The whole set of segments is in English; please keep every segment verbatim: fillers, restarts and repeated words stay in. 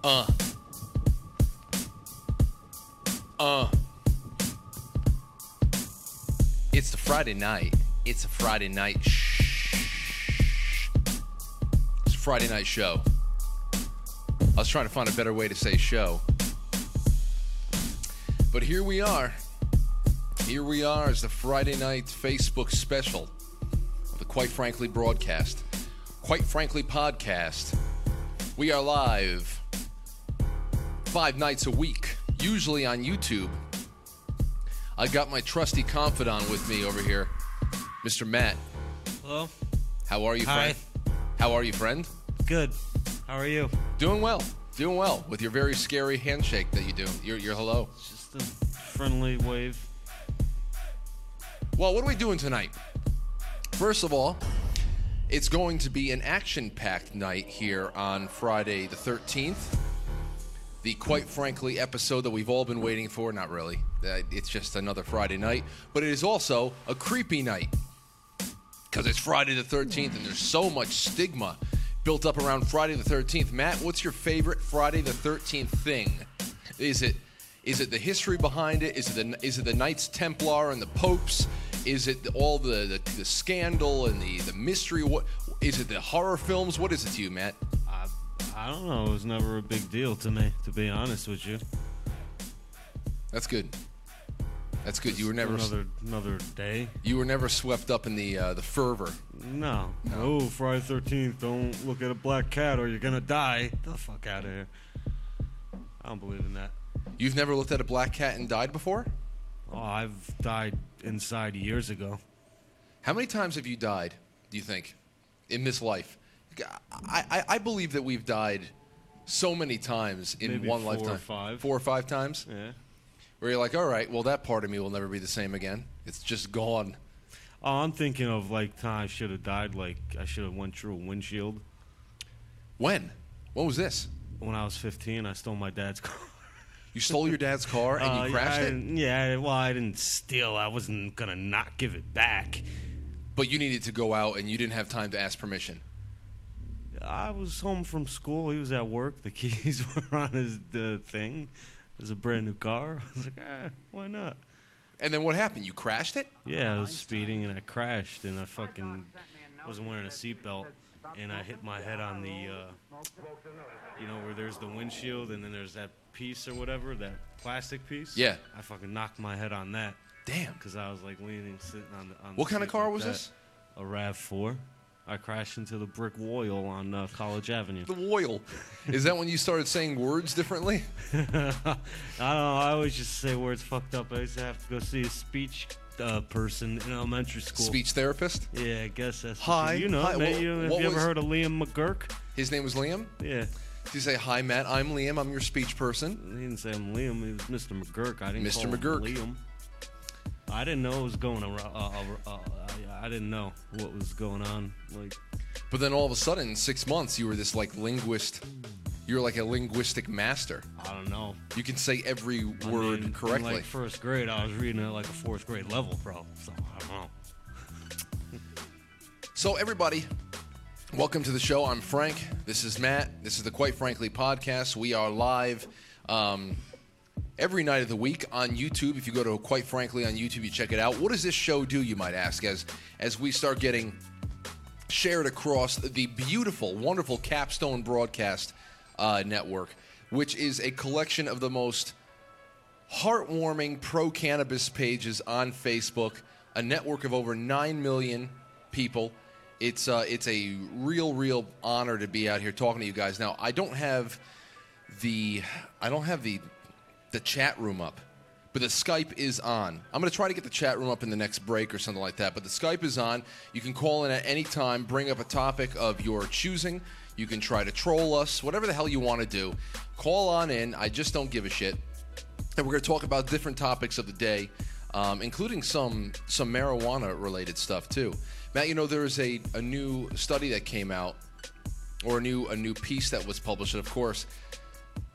Uh. Uh. It's the Friday night. It's a Friday night. Shh. It's a Friday night show. I was trying to find a better way to say show. But here we are. Here we are as the Friday night Facebook special of the Quite Frankly broadcast. Quite Frankly podcast. We are live five nights a week, usually on YouTube. I got my trusty confidant with me over here, Mister Matt. Hello. How are you, Hi. friend? How are you, friend? Good. How are you? Doing well. Doing well with your very scary handshake that you do. Your, your hello. Just a friendly wave. Well, what are we doing tonight? First of all, it's going to be an action-packed night here on Friday the thirteenth. The Quite Frankly episode that we've all been waiting for. Not really. Uh, it's just another Friday night. But it is also a creepy night. Because it's Friday the thirteenth and there's so much stigma built up around Friday the thirteenth. Matt, what's your favorite Friday the thirteenth thing? Is it is it the history behind it? Is it the, is it the Knights Templar and the popes? Is it all the, the, the scandal and the, the mystery? What is it, the horror films? What is it to you, Matt? I, I don't know. It was never a big deal to me, to be honest with you. That's good. That's good. Just You were never another another day. you were never swept up in the uh, the fervor. No. No. Oh, Friday the thirteenth. Don't look at a black cat or you're gonna die. Get the fuck out of here. I don't believe in that. You've never looked at a black cat and died before? Oh, I've died inside years ago. How many times have you died, do you think, in this life? I, I, I believe that we've died so many times in Maybe one four or lifetime. five. Four or five times? Yeah. Where you're like, all right, well, that part of me will never be the same again. It's just gone. Oh, I'm thinking of like time I should have died. Like I should have went through a windshield. When? When was this? When I was fifteen, I stole my dad's car. You stole your dad's car and Uh, you crashed I it? didn't- Yeah, well, I didn't steal. I wasn't gonna not give it back. But you needed to go out and you didn't have time to ask permission. I was home from school. He was at work. The keys were on his the thing. It was a brand new car. I was like, ah, why not? And then what happened? You crashed it? Yeah, I was speeding and I crashed and I fucking wasn't wearing a seatbelt and I hit my head on the, uh, you know, where there's the windshield and then there's that piece or whatever, that plastic piece. Yeah. I fucking knocked my head on that. Damn. Because I was like leaning, sitting on the. On What the kind of seat car like was that. this? A RAV four. I crashed into the brick wall on uh, College Avenue. The Royal. Is that when you started saying words differently? I don't know. I always just say words fucked up. I used to have to go see a speech uh, person in elementary school. Speech therapist? Yeah, I guess that's. Hi. You know, Hi. man, Wha- you, have what you ever was- heard of Liam McGurk? His name was Liam? Yeah. Did you say, hi, Matt, I'm Liam, I'm your speech person? He didn't say I'm Liam. He was Mister McGurk. I didn't Mister call McGurk. him Liam. I didn't know what was going around. Uh, uh, uh, I, I didn't know what was going on. Like. But then all of a sudden, in six months, you were this, like, linguist. You were like a linguistic master. I don't know. You can say every I word mean, correctly. In like first grade, I was reading at like a fourth grade level, bro. So I don't know. So, everybody, welcome to the show. I'm Frank. This is Matt. This is the Quite Frankly podcast. We are live um, every night of the week on YouTube. If you go to Quite Frankly on YouTube, you check it out. What does this show do, you might ask, as as we start getting shared across the beautiful, wonderful Capstone Broadcast uh, Network, which is a collection of the most heartwarming pro-cannabis pages on Facebook, a network of over nine million people. It's uh, it's a real, real honor to be out here talking to you guys. Now, I don't have the I don't have the the chat room up, but the Skype is on. I'm going to try to get the chat room up in the next break or something like that, but the Skype is on. You can call in at any time, bring up a topic of your choosing. You can try to troll us, whatever the hell you want to do. Call on in. I just don't give a shit. And we're going to talk about different topics of the day, um, including some some marijuana-related stuff, too. Matt, you know, there's a, a new study that came out, or a new a new piece that was published, and of course,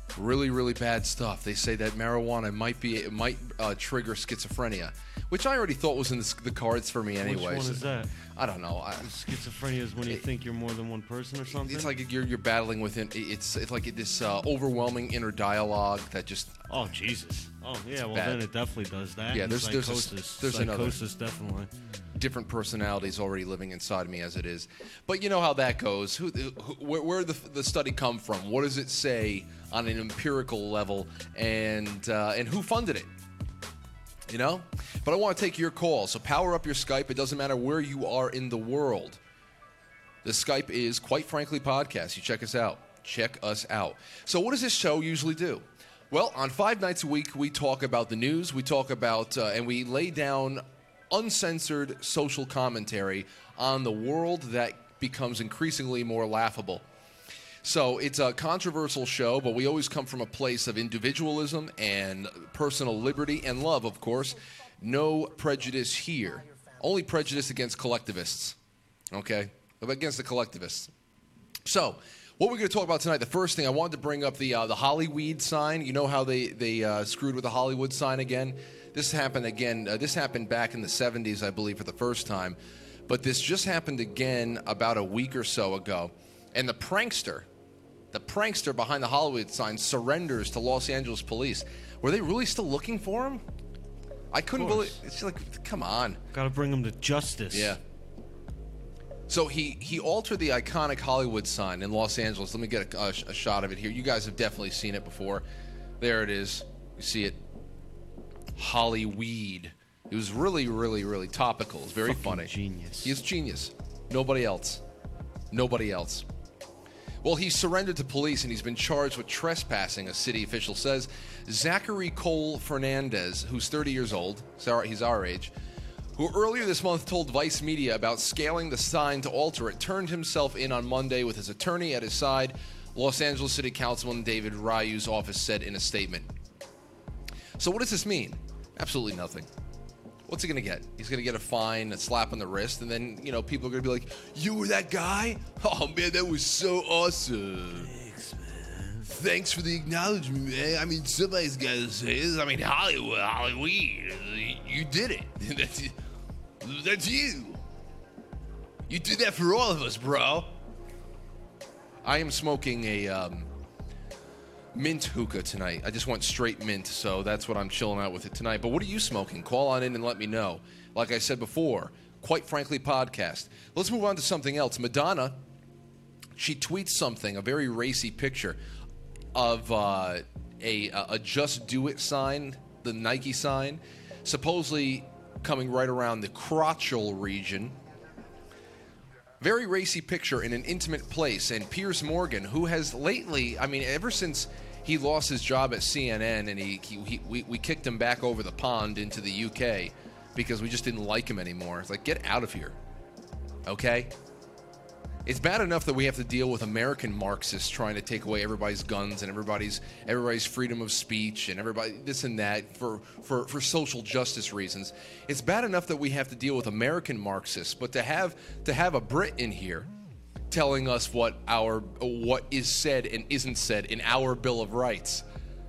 Really, really bad stuff. They say that marijuana might be it might uh, trigger schizophrenia, which I already thought was in the, the cards for me anyway. Which one is that? I don't know. I, Schizophrenia is when you it, think you're more than one person or something? It's like you're you're battling with it. It's it's like this uh, overwhelming inner dialogue that just. Oh Jesus! Oh yeah, well bad. then it definitely does that. Yeah, there's psychosis. there's a, there's psychosis another definitely. different personalities already living inside of me as it is. But you know how that goes. Who, who where, where did the, the study come from? What does it say on an empirical level? And uh, and who funded it? You know? But I want to take your call. So power up your Skype. It doesn't matter where you are in the world. The Skype is Quite Frankly Podcast. You check us out. Check us out. So what does this show usually do? Well, on five nights a week, we talk about the news. We talk about, uh, and we lay down uncensored social commentary on the world that becomes increasingly more laughable. So it's a controversial show, but we always come from a place of individualism and personal liberty and love, of course. No prejudice here. Only prejudice against collectivists. Okay? Against the collectivists. So, what we're going to talk about tonight, the first thing, I wanted to bring up the uh, the Hollyweed sign. You know how they, they uh, screwed with the Hollywood sign again? This happened again. Uh, this happened back in the seventies, I believe, for the first time. But this just happened again about a week or so ago. And the prankster, the prankster behind the Hollywood sign surrenders to Los Angeles police. Were they really still looking for him? I couldn't believe. It's like, come on. Got to bring him to justice. Yeah. So he, he altered the iconic Hollywood sign in Los Angeles. Let me get a, a, a shot of it here. You guys have definitely seen it before. There it is. You see it. Hollyweed. It was really, really, really topical. It was very Fucking funny. Genius. He's genius. Nobody else. Nobody else. Well, he surrendered to police and he's been charged with trespassing, a city official says. Zachary Cole Fernandez, who's thirty years old, he's our age, who earlier this month told Vice Media about scaling the sign to alter it, turned himself in on Monday with his attorney at his side, Los Angeles City Councilman David Ryu's office said in a statement. So what does this mean? Absolutely nothing. What's he going to get? He's going to get a fine, a slap on the wrist, and then, you know, people are going to be like, you were that guy? Oh, man, that was so awesome. Thanks, man. Thanks for the acknowledgement, man. I mean, somebody's got to say this. I mean, Hollywood, Hollywood, you did it. That's, that's you. You did that for all of us, bro. I am smoking a um, mint hookah tonight. I just went straight mint, so that's what I'm chilling out with it tonight. But what are you smoking? Call on in and let me know. Like I said before, Quite Frankly Podcast. Let's move on to something else. Madonna, she tweets something, a very racy picture of uh, a, a Just Do It sign, the Nike sign, supposedly coming right around the crotchal region. Very racy picture in an intimate place. And Piers Morgan, who has lately, I mean, ever since he lost his job at C N N and he, he, he we, we kicked him back over the pond into the U K because we just didn't like him anymore. It's like, get out of here. Okay? It's bad enough that we have to deal with American Marxists trying to take away everybody's guns and everybody's everybody's freedom of speech and everybody this and that for, for, for social justice reasons. It's bad enough that we have to deal with American Marxists, but to have to have a Brit in here telling us what our what is said and isn't said in our Bill of Rights.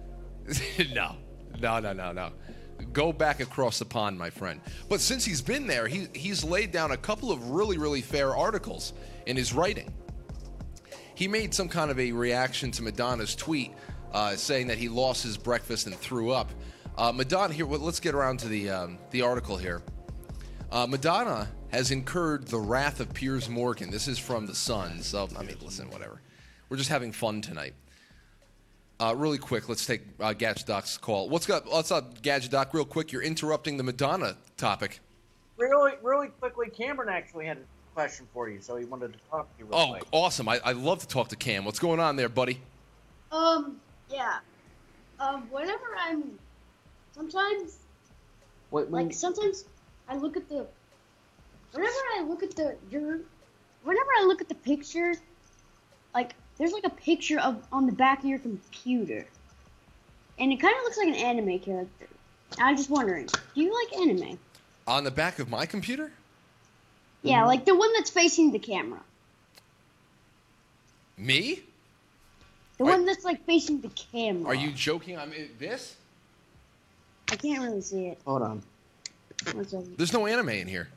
no. No, no, no, no. Go back across the pond, my friend. But since he's been there, he, he's laid down a couple of really, really fair articles in his writing. He made some kind of a reaction to Madonna's tweet uh, saying that he lost his breakfast and threw up. Uh, Madonna, here, well, let's get around to the, um, the article here. Uh, Madonna has incurred the wrath of Piers Morgan. This is from The Sun, so, I mean, listen, whatever. We're just having fun tonight. Uh, really quick, let's take uh, Gadget Doc's call. What's up, what's up, Gadget Doc? Real quick, you're interrupting the Madonna topic. Really, really quickly, Cameron actually had a question for you, so he wanted to talk to you real Oh, quick. awesome. I, I love to talk to Cam. What's going on there, buddy? Um, yeah. Um, whenever I'm, sometimes, What, when, like, sometimes I look at the, whenever I look at the, your, whenever I look at the picture, like, there's like a picture of on the back of your computer, and it kind of looks like an anime character. I'm just wondering, do you like anime? On the back of my computer? Yeah, like the one that's facing the camera. Me? The Are- one that's like facing the camera. Are you joking? I mean, this? I can't really see it. Hold on. One second. There's no anime in here.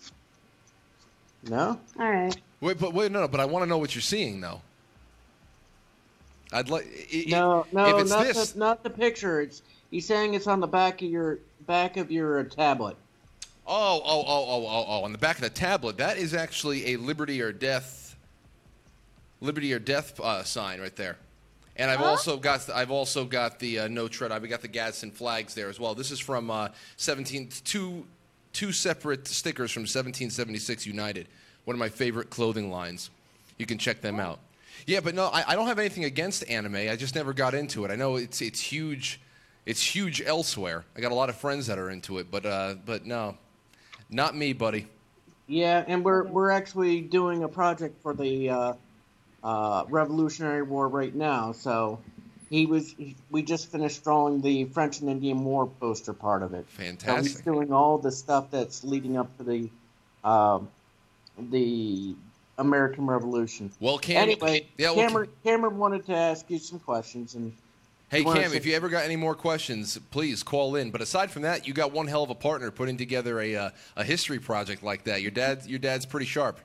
No? All right. Wait, but wait, no, no. But I want to know what you're seeing, though. I'd like. No, If no, it's not this, the not the picture. It's he's saying it's on the back of your back of your uh, tablet. oh, oh, oh, oh, oh, oh, on the back of the tablet. That is actually a liberty or death, liberty or death uh, sign right there. And I've Huh? also got I've also got the uh, no tread. I've got the Gadsden flags there as well. This is from uh, seventeen two two separate stickers from seventeen seventy-six United. One of my favorite clothing lines. You can check them out. Yeah, but no, I, I don't have anything against anime. I just never got into it. I know it's it's huge, it's huge elsewhere. I got a lot of friends that are into it, but uh, but no, not me, buddy. Yeah, and we're Okay. we're actually doing a project for the uh, uh, Revolutionary War right now. So he was he, we just finished drawing the French and Indian War poster part of it. So he's Fantastic. doing all the stuff that's leading up to the um the American Revolution. Well, Cam, Anyway, yeah, well, Cameron, Cameron wanted to ask you some questions, and Hey, You wanna Cam, say- if you ever got any more questions, please call in. But aside from that, you got one hell of a partner putting together a uh, a history project like that. Your dad, your dad's pretty sharp.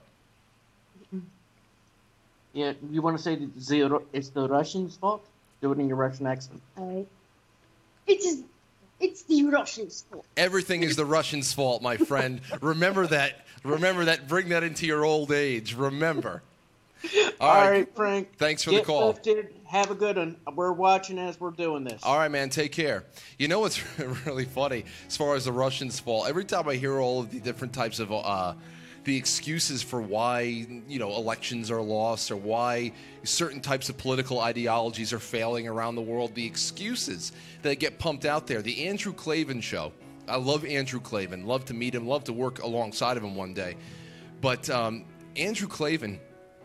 yeah, you want to say that the, it's the Russians' fault? Do it in your Russian accent. All right. It's just, it's the Russians' fault. Everything is the Russians' fault, my friend. Remember that. Remember that. Bring that into your old age. Remember. All All right. right, Frank. Thanks for Get the call. lifted. Have a good one. We're watching as we're doing this. All right, man. Take care. You know what's really funny as far as the Russians' fault? Every time I hear all of the different types of uh, the excuses for why you know elections are lost or why certain types of political ideologies are failing around the world, the excuses that get pumped out there. The Andrew Klavan show. I love Andrew Klavan. Love to meet him. Love to work alongside of him one day. But um, Andrew Klavan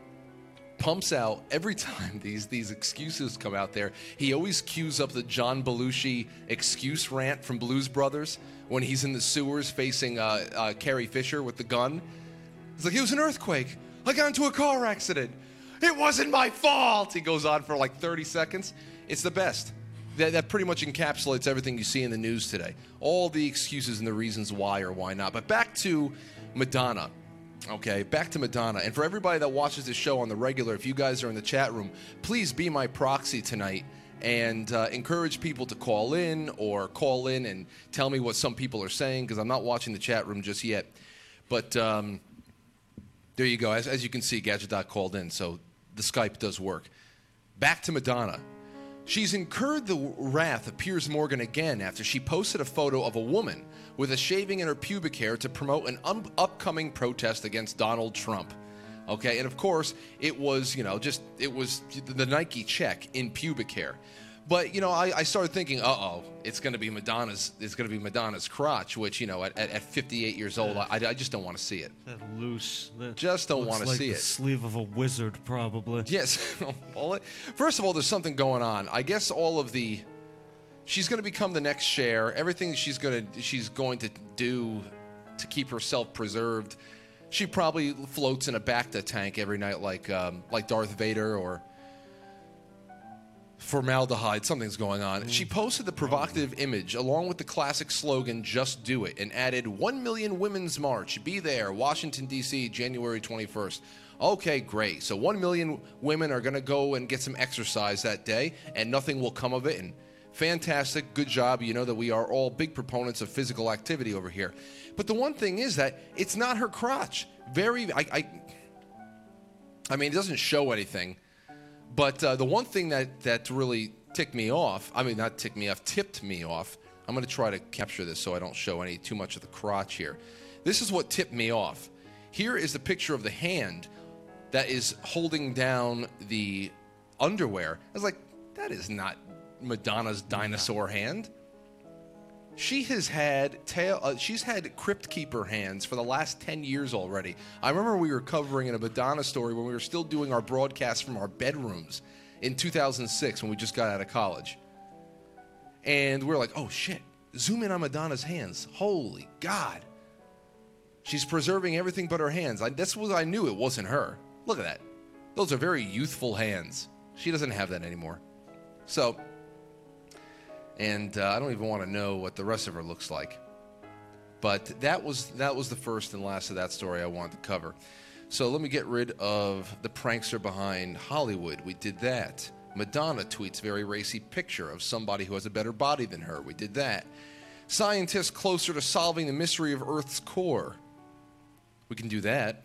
pumps out every time these these excuses come out there. He always cues up the John Belushi excuse rant from Blues Brothers when he's in the sewers facing uh, uh, Carrie Fisher with the gun. It's like, it was an earthquake. I got into a car accident. It wasn't my fault. He goes on for like thirty seconds. It's the best. That, that pretty much encapsulates everything you see in the news today. All the excuses and the reasons why or why not. But back to Madonna. Okay, back to Madonna. And for everybody that watches this show on the regular, if you guys are in the chat room, please be my proxy tonight and uh, encourage people to call in or call in and tell me what some people are saying because I'm not watching the chat room just yet. But um, there you go. As, as you can see, Gadget Doc called in, so the Skype does work. Back to Madonna. She's incurred the wrath of Piers Morgan again after she posted a photo of a woman with a shaving in her pubic hair to promote an um, upcoming protest against Donald Trump. Okay, and of course, it was, you know, just, it was the Nike check in pubic hair. But, you know, I, I started thinking, uh-oh, it's going to be Madonna's, it's going to be Madonna's crotch, which, you know, at, at, at fifty-eight years old, I, I just don't want to see it. That loose. That Just don't looks wanna like see the it. Sleeve of a wizard, probably. Yes. Well, it- First of all, there's something going on. I guess all of the, she's going to become the next Cher. Everything she's going to she's going to do to keep herself preserved. She probably floats in a Bacta tank every night, like um, like Darth Vader or formaldehyde. Something's going on. She posted the provocative image along with the classic slogan "Just Do It" and added one million Women's March. Be there, Washington D C, January twenty-first. Okay, great. So one million women are going to go and get some exercise that day, and nothing will come of it. And fantastic, good job. You know that we are all big proponents of physical activity over here. But the one thing is that it's not her crotch. Very, I, I, I mean, it doesn't show anything. But uh, the one thing that, that really ticked me off, I mean, not ticked me off, tipped me off. I'm going to try to capture this so I don't show any too much of the crotch here. This is what tipped me off. Here is the picture of the hand that is holding down the underwear. I was like, that is not Madonna's dinosaur hand. She has had tail. Uh, she's had Crypt Keeper hands for the last ten years already. I remember we were covering in a Madonna story when we were still doing our broadcasts from our bedrooms in two thousand six when we just got out of college. And we were like, oh shit, zoom in on Madonna's hands. Holy God. She's preserving everything but her hands. I, that's what I knew it wasn't her. Look at that. Those are very youthful hands. She doesn't have that anymore. So, and uh, I don't even want to know what the rest of her looks like. But that was that was the first and last of that story I wanted to cover. So let me get rid of the prankster behind Hollywood. We did that. Madonna tweets very racy picture of somebody who has a better body than her. We did that. Scientists closer to solving the mystery of Earth's core. We can do that.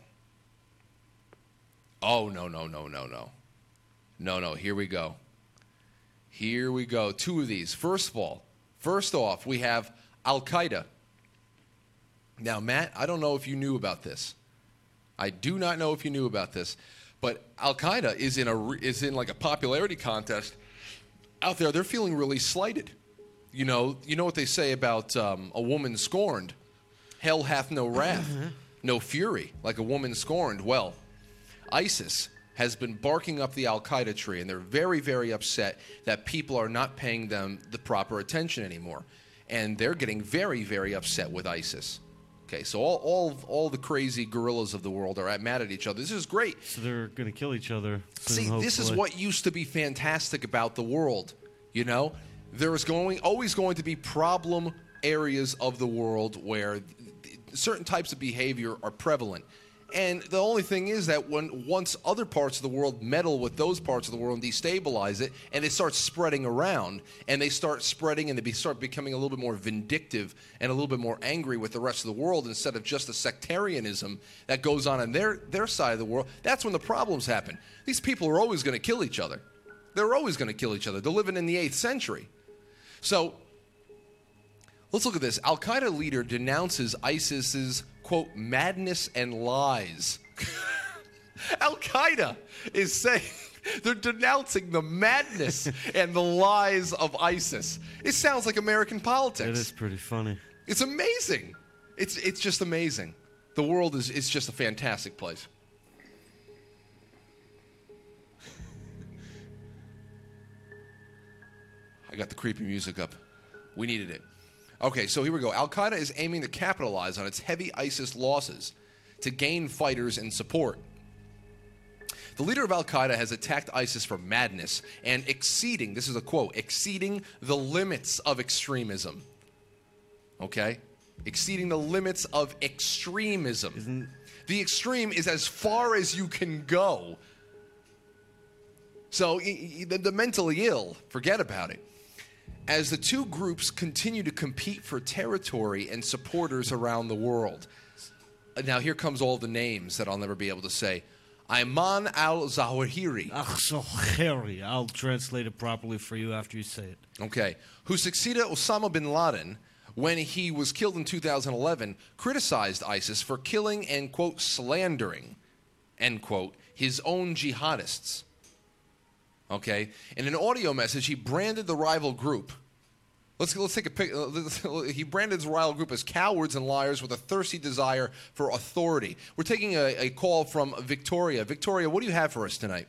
Oh, no, no, no, no, no. No, no, here we go. Here we go. Two of these. First of all, first off, we have Al-Qaeda. Now, Matt, I don't know if you knew about this. I do not know if you knew about this, but Al-Qaeda is in a is in like a popularity contest out there. They're feeling really slighted. You know, you know what they say about um, a woman scorned. Hell hath no wrath, no fury, like a woman scorned. Well, ISIS has been barking up the Al-Qaeda tree, and they're very, very upset that people are not paying them the proper attention anymore. And they're getting very, very upset with ISIS. Okay, so all all all the crazy guerrillas of the world are at, mad at each other. This is great. So they're going to kill each other soon, See, this is hopefully. what used to be fantastic about the world. You know, there is going always going to be problem areas of the world where certain types of behavior are prevalent. And the only thing is that when once other parts of the world meddle with those parts of the world and destabilize it, and they start spreading around, and they start spreading and they be, start becoming a little bit more vindictive and a little bit more angry with the rest of the world instead of just the sectarianism that goes on in their, their side of the world, that's when the problems happen. These people are always going to kill each other. They're always going to kill each other. They're living in the eighth century. So let's look at this. Al-Qaeda leader denounces ISIS's, quote, madness and lies. Al-Qaeda is saying they're denouncing the madness and the lies of ISIS. It sounds like American politics. It is pretty funny. It's amazing. It's it's just amazing. The world is it's just a fantastic place. I got the creepy music up. We needed it. Okay, so here we go. Al-Qaeda is aiming to capitalize on its heavy ISIS losses to gain fighters and support. The leader of Al-Qaeda has attacked ISIS for madness and exceeding, this is a quote, exceeding the limits of extremism. Okay? Exceeding the limits of extremism. Isn't... The extreme is as far as you can go. So the, the mentally ill, forget about it. As the two groups continue to compete for territory and supporters around the world. Now here comes all the names that I'll never be able to say. Ayman al-Zawahiri. Al-Zawahiri. I'll translate it properly for you after you say it. Okay. Who succeeded Osama bin Laden when he was killed in two thousand eleven, criticized ISIS for killing and, quote, slandering, end quote, his own jihadists. Okay, in an audio message, he branded the rival group. Let's let's take a pic. He branded his rival group as cowards and liars with a thirsty desire for authority. We're taking a, a call from Victoria. Victoria, what do you have for us tonight?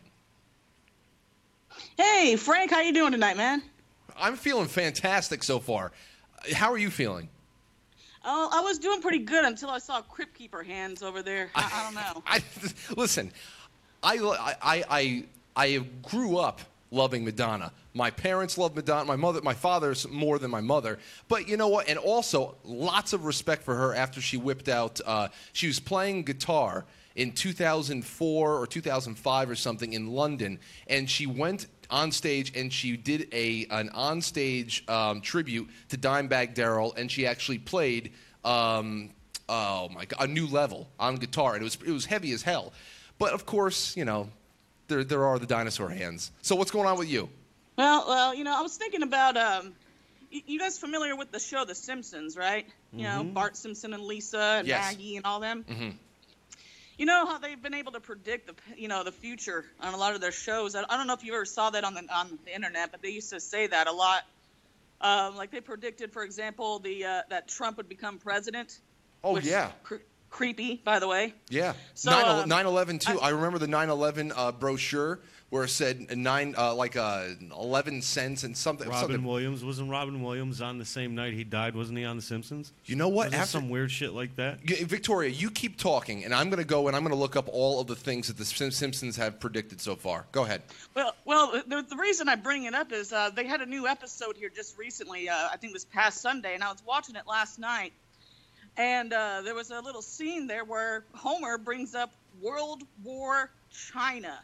Hey, Frank, how you doing tonight, man? I'm feeling fantastic so far. How are you feeling? Oh, I was doing pretty good until I saw Crypt Keeper hands over there. I, I don't know. I, listen, I I I. I grew up loving Madonna. My parents loved Madonna. My mother, my father's more than my mother. But you know what? And also, lots of respect for her after she whipped out. Uh, she was playing guitar in two thousand four or two thousand five or something in London, and she went on stage and she did a an on-stage um, tribute to Dimebag Darrell, and she actually played um, oh my God, a new level on guitar, and it was it was heavy as hell. But of course, you know. There, there are the dinosaur hands. So what's going on with you? Well, well, you know, I was thinking about, um, you, you guys familiar with the show The Simpsons, right? Mm-hmm. You know, Bart Simpson and Lisa and yes. Maggie and all them. Mm-hmm. You know how they've been able to predict the, you know, the future on a lot of their shows. I, I don't know if you ever saw that on the on the internet, but they used to say that a lot. Um, like they predicted, for example, the uh, that Trump would become president. Oh which yeah. Cr- creepy, by the way. Yeah. So, um, nine eleven too. I- I, remember the nine eleven uh, brochure where it said nine, uh, like uh, eleven cents and something. Robin something. Williams. Wasn't Robin Williams on the same night he died? Wasn't he on The Simpsons? You know what? Wasn't After, some weird shit like that? Y- Victoria, you keep talking, and I'm going to go and I'm going to look up all of the things that the Sim- Simpsons have predicted so far. Go ahead. Well, well, the, the reason I bring it up is uh, they had a new episode here just recently. Uh, I think it was past Sunday, and I was watching it last night. And uh, there was a little scene there where Homer brings up World War China.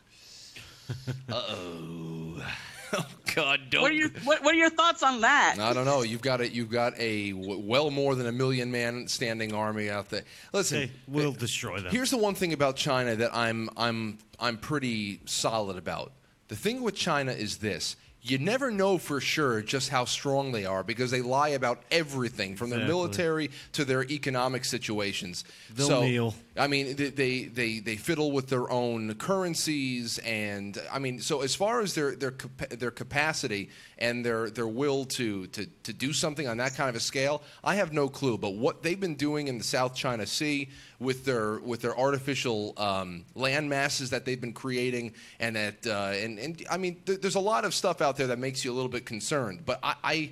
Uh-oh. Oh God! Don't. What are your what, what are your thoughts on that? I don't know. You've got a you've got a w- well more than a million man standing army out there. Listen, Hey, we'll destroy them. here's the one thing about China that I'm I'm I'm pretty solid about. The thing with China is this. You never know for sure just how strong they are because they lie about everything from their Exactly. military to their economic situations. They'll so, kneel. I mean, they, they they they fiddle with their own currencies, and I mean, so as far as their their capa- their capacity and their their will to to to do something on that kind of a scale, I have no clue. But what they've been doing in the South China Sea with their with their artificial um, land masses that they've been creating, and that uh, and and I mean, th- there's a lot of stuff out there that makes you a little bit concerned. But I. I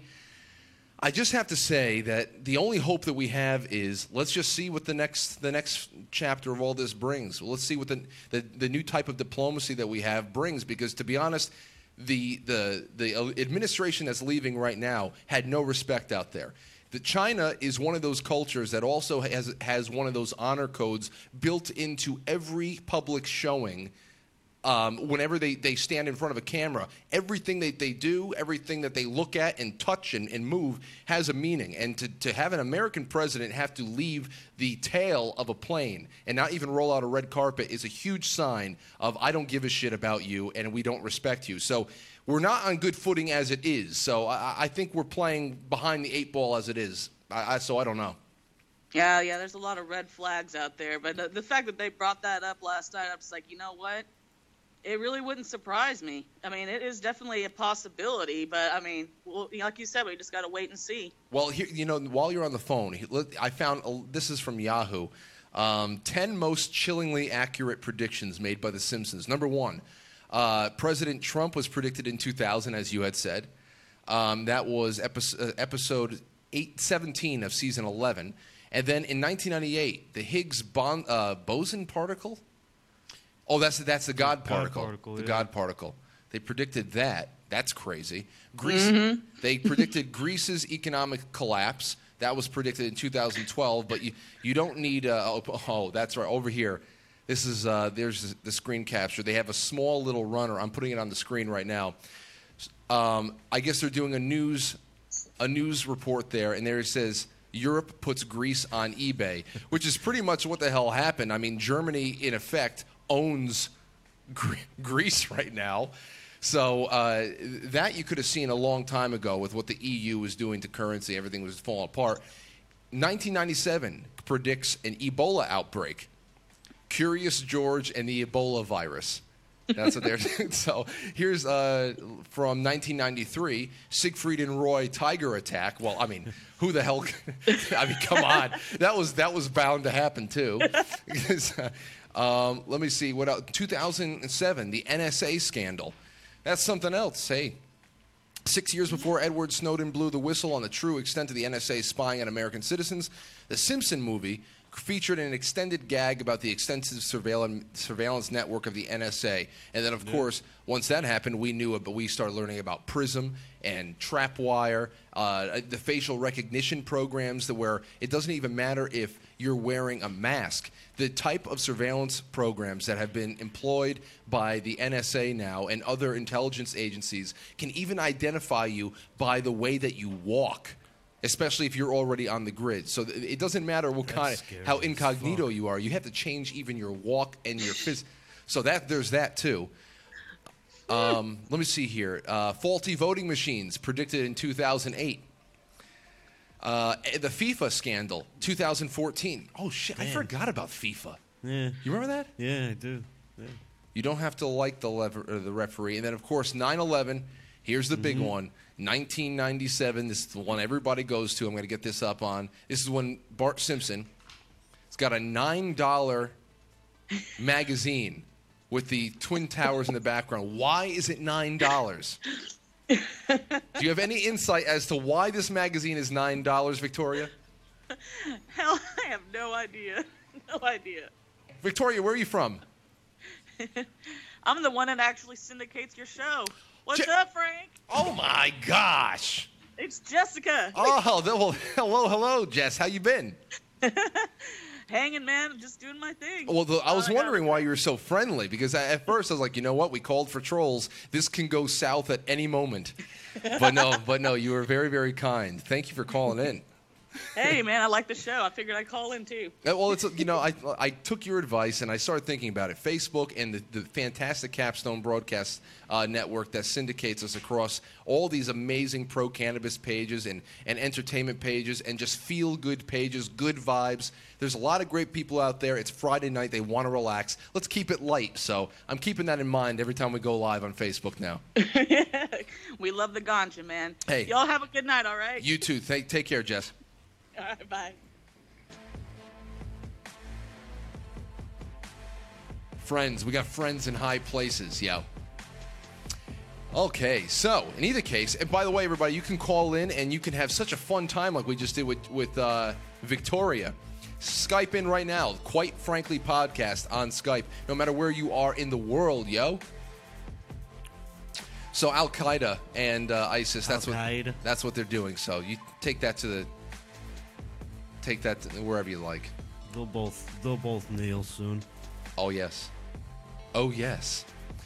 I just have to say that the only hope that we have is let's just see what the next the next chapter of all this brings. Let's see what the the, the new type of diplomacy that we have brings. Because to be honest, the the the administration that's leaving right now had no respect out there. The China is one of those cultures that also has has one of those honor codes built into every public showing. Um, whenever they, they stand in front of a camera, everything that they do, everything that they look at and touch and, and move has a meaning. And to, to have an American president have to leave the tail of a plane and not even roll out a red carpet is a huge sign of I don't give a shit about you and we don't respect you. So we're not on good footing as it is. So I, I think we're playing behind the eight ball as it is. I, I, so I don't know. Yeah, yeah, there's a lot of red flags out there. But the, the fact that they brought that up last night, I'm just like, you know what? It really wouldn't surprise me. I mean, it is definitely a possibility, but I mean, well, like you said, we just got to wait and see. Well, here, you know, while you're on the phone, he- look, I found a, this is from Yahoo. Um, ten most chillingly accurate predictions made by The Simpsons. Number one, uh, President Trump was predicted in two thousand, as you had said. Um, that was episode, uh, episode eight seventeen of season eleven. And then in nineteen ninety-eight, the Higgs bon, uh, boson particle. Oh, that's that's the God, God particle. particle, the yeah. God particle. They predicted that. That's crazy. Greece. They predicted Greece's economic collapse. That was predicted in two thousand twelve. But you you don't need. Uh, oh, oh, that's right. Over here, this is uh, there's the screen capture. They have a small little runner. I'm putting it on the screen right now. Um, I guess they're doing a news a news report there, and there it says. Europe puts Greece on eBay, which is pretty much what the hell happened. I mean, Germany, in effect, owns Gre- Greece right now. So uh, that you could have seen a long time ago with what the E U was doing to currency. Everything was falling apart. nineteen ninety-seven predicts an Ebola outbreak. Curious George and the Ebola virus. That's what they're doing. So here's uh, from nineteen ninety-three, Siegfried and Roy tiger attack. Well, I mean, who the hell? I mean, come on. That was that was bound to happen too. um, let me see what else. two thousand seven, the N S A scandal. That's something else. Hey, six years before Edward Snowden blew the whistle on the true extent of the N S A spying on American citizens, the Simpson movie featured an extended gag about the extensive surveillance surveillance network of the N S A. And then, of yeah. course, once that happened, we knew it, but we started learning about PRISM and Trapwire, uh, the facial recognition programs that where it doesn't even matter if you're wearing a mask. The type of surveillance programs that have been employed by the N S A now and other intelligence agencies can even identify you by the way that you walk. Especially if you're already on the grid. So th- it doesn't matter what kind of, how incognito you are. You have to change even your walk and your phys. So that there's that too. Um, let me see here. Uh, faulty voting machines predicted in two thousand eight. Uh, the FIFA scandal, two thousand fourteen. Oh, shit. Man. I forgot about FIFA. Yeah. You remember that? Yeah, I do. Yeah. You don't have to like the, lever- or the referee. And then, of course, nine eleven. Here's the mm-hmm. big one. nineteen ninety-seven, this is the one everybody goes to. I'm going to get this up on. This is when Bart Simpson, It's got a nine dollar magazine with the Twin Towers in the background. Why is it nine dollars? Do you have any insight as to why this magazine is nine dollars, Victoria? Hell, I have no idea. No idea. Victoria, where are you from? I'm the one that actually syndicates your show. What's Je- up, Frank? Oh, my gosh. It's Jessica. Oh, well, hello, hello, Jess. How you been? Hanging, man. Just doing my thing. Well, the, I was Oh, wondering God. why you were so friendly, because I, at first I was like, you know what? We called for trolls. This can go south at any moment. But no, but no, you were very, very kind. Thank you for calling in. Hey, man, I like the show. I figured I'd call in, too. Uh, Well, it's you know I I took your advice and I started thinking about it. Facebook and the, the fantastic Capstone Broadcast uh, network that syndicates us across all these amazing pro cannabis pages and, and entertainment pages and just feel good pages, good vibes. There's a lot of great people out there. It's Friday night. They want to relax. Let's keep it light. So I'm keeping that in mind every time we go live on Facebook now. We love the ganja, man. Hey. Y'all have a good night, all right? You too. Take take care, Jess. All right, bye. Friends. We got friends in high places, yo. Okay, so in either case, and by the way, everybody, you can call in and you can have such a fun time like we just did with, with uh, Victoria. Skype in right now, Quite Frankly Podcast on Skype, no matter where you are in the world, yo. So Al Qaeda and uh, ISIS, that's Al-Qaeda. what that's what they're doing. So you take that to the take that to wherever you like. They'll both they'll both kneel soon. Oh yes, oh yes.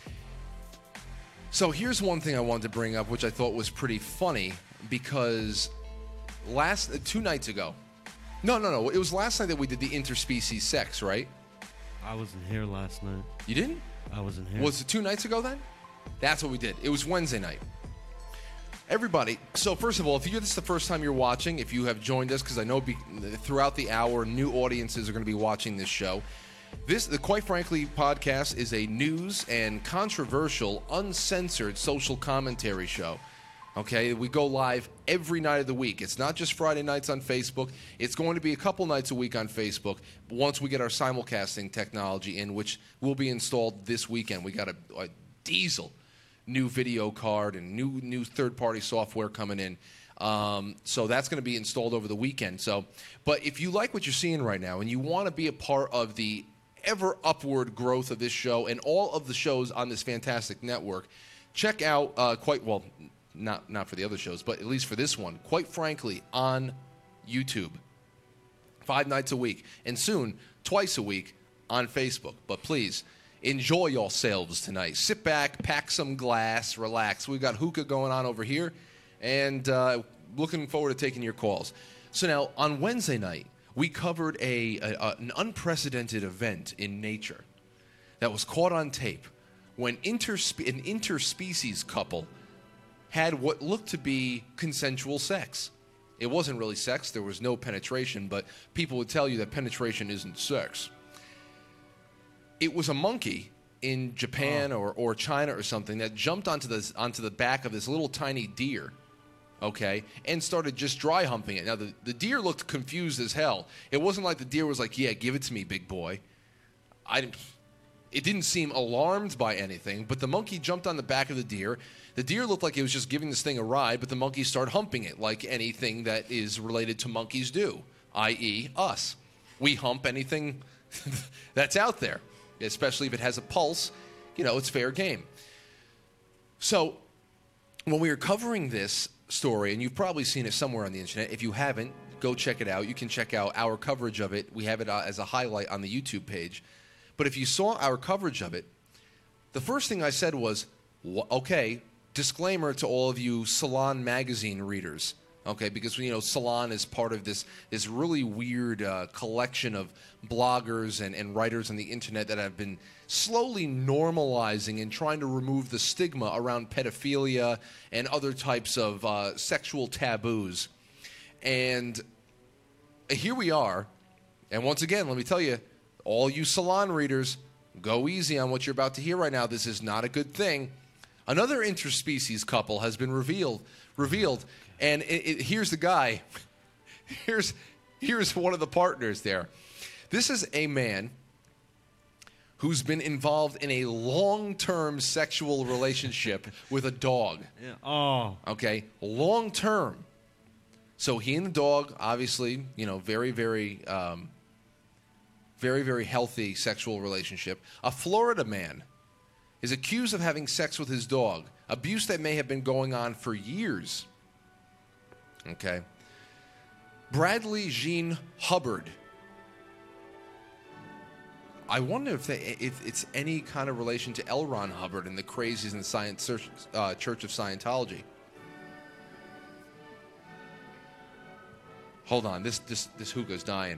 So here's one thing I wanted to bring up, which I thought was pretty funny, because last uh, two nights ago, no, no, no, it was last night that we did the interspecies sex, right? I wasn't here last night. You didn't? I wasn't here. Was it two nights ago then? That's what we did. It was Wednesday night. Everybody, so first of all, if you this is the first time you're watching, if you have joined us, because I know be, throughout the hour, new audiences are going to be watching this show. This, the Quite Frankly podcast, is a news and controversial, uncensored social commentary show. Okay, we go live every night of the week. It's not just Friday nights on Facebook. It's going to be a couple nights a week on Facebook once we get our simulcasting technology in, which will be installed this weekend. We got a, a diesel new video card and new new third-party software coming in. Um, so that's going to be installed over the weekend. So, but if you like what you're seeing right now and you want to be a part of the ever upward growth of this show and all of the shows on this fantastic network, check out uh, quite well, not not for the other shows, but at least for this one, Quite Frankly, on YouTube, five nights a week, and soon twice a week on Facebook. But please enjoy yourselves tonight. Sit back, pack some glass, relax. We've got hookah going on over here, and uh, looking forward to taking your calls. So now on Wednesday night, we covered a, a, a an unprecedented event in nature that was caught on tape when interspe- an interspecies couple had what looked to be consensual sex. It wasn't really sex. There was no penetration, but people would tell you that penetration isn't sex. It was a monkey in Japan or, or China or something that jumped onto the, onto the back of this little tiny deer, okay, and started just dry humping it. Now, the, the deer looked confused as hell. It wasn't like the deer was like, yeah, give it to me, big boy. I didn't, it didn't seem alarmed by anything, but the monkey jumped on the back of the deer. The deer looked like it was just giving this thing a ride, but the monkey started humping it like anything that is related to monkeys do, that is us. We hump anything that's out there, especially if it has a pulse. You know, it's fair game. So when we were covering this story, and you've probably seen it somewhere on the internet. If you haven't, go check it out. You can check out our coverage of it. We have it uh, as a highlight on the YouTube page. But if you saw our coverage of it, the first thing I said was, okay, disclaimer to all of you Salon magazine readers, okay, because, you know, Salon is part of this this really weird uh, collection of bloggers and, and writers on the internet that have been slowly normalizing and trying to remove the stigma around pedophilia and other types of uh, sexual taboos. And here we are, and once again, let me tell you, all you Salon readers, go easy on what you're about to hear right now. This is not a good thing. Another interspecies couple has been revealed, revealed, and it, it, here's the guy. Here's, here's one of the partners there. This is a man who's been involved in a long-term sexual relationship with a dog. Yeah. Oh. Okay, long-term. So he and the dog, obviously, you know, very, very, um, very, very healthy sexual relationship. A Florida man is accused of having sex with his dog, abuse that may have been going on for years. Okay. Bradley Jean Hubbard. I wonder if, they, if it's any kind of relation to L. Ron Hubbard and the crazies in the Science, uh, Church of Scientology. Hold on, this this this hookah's dying.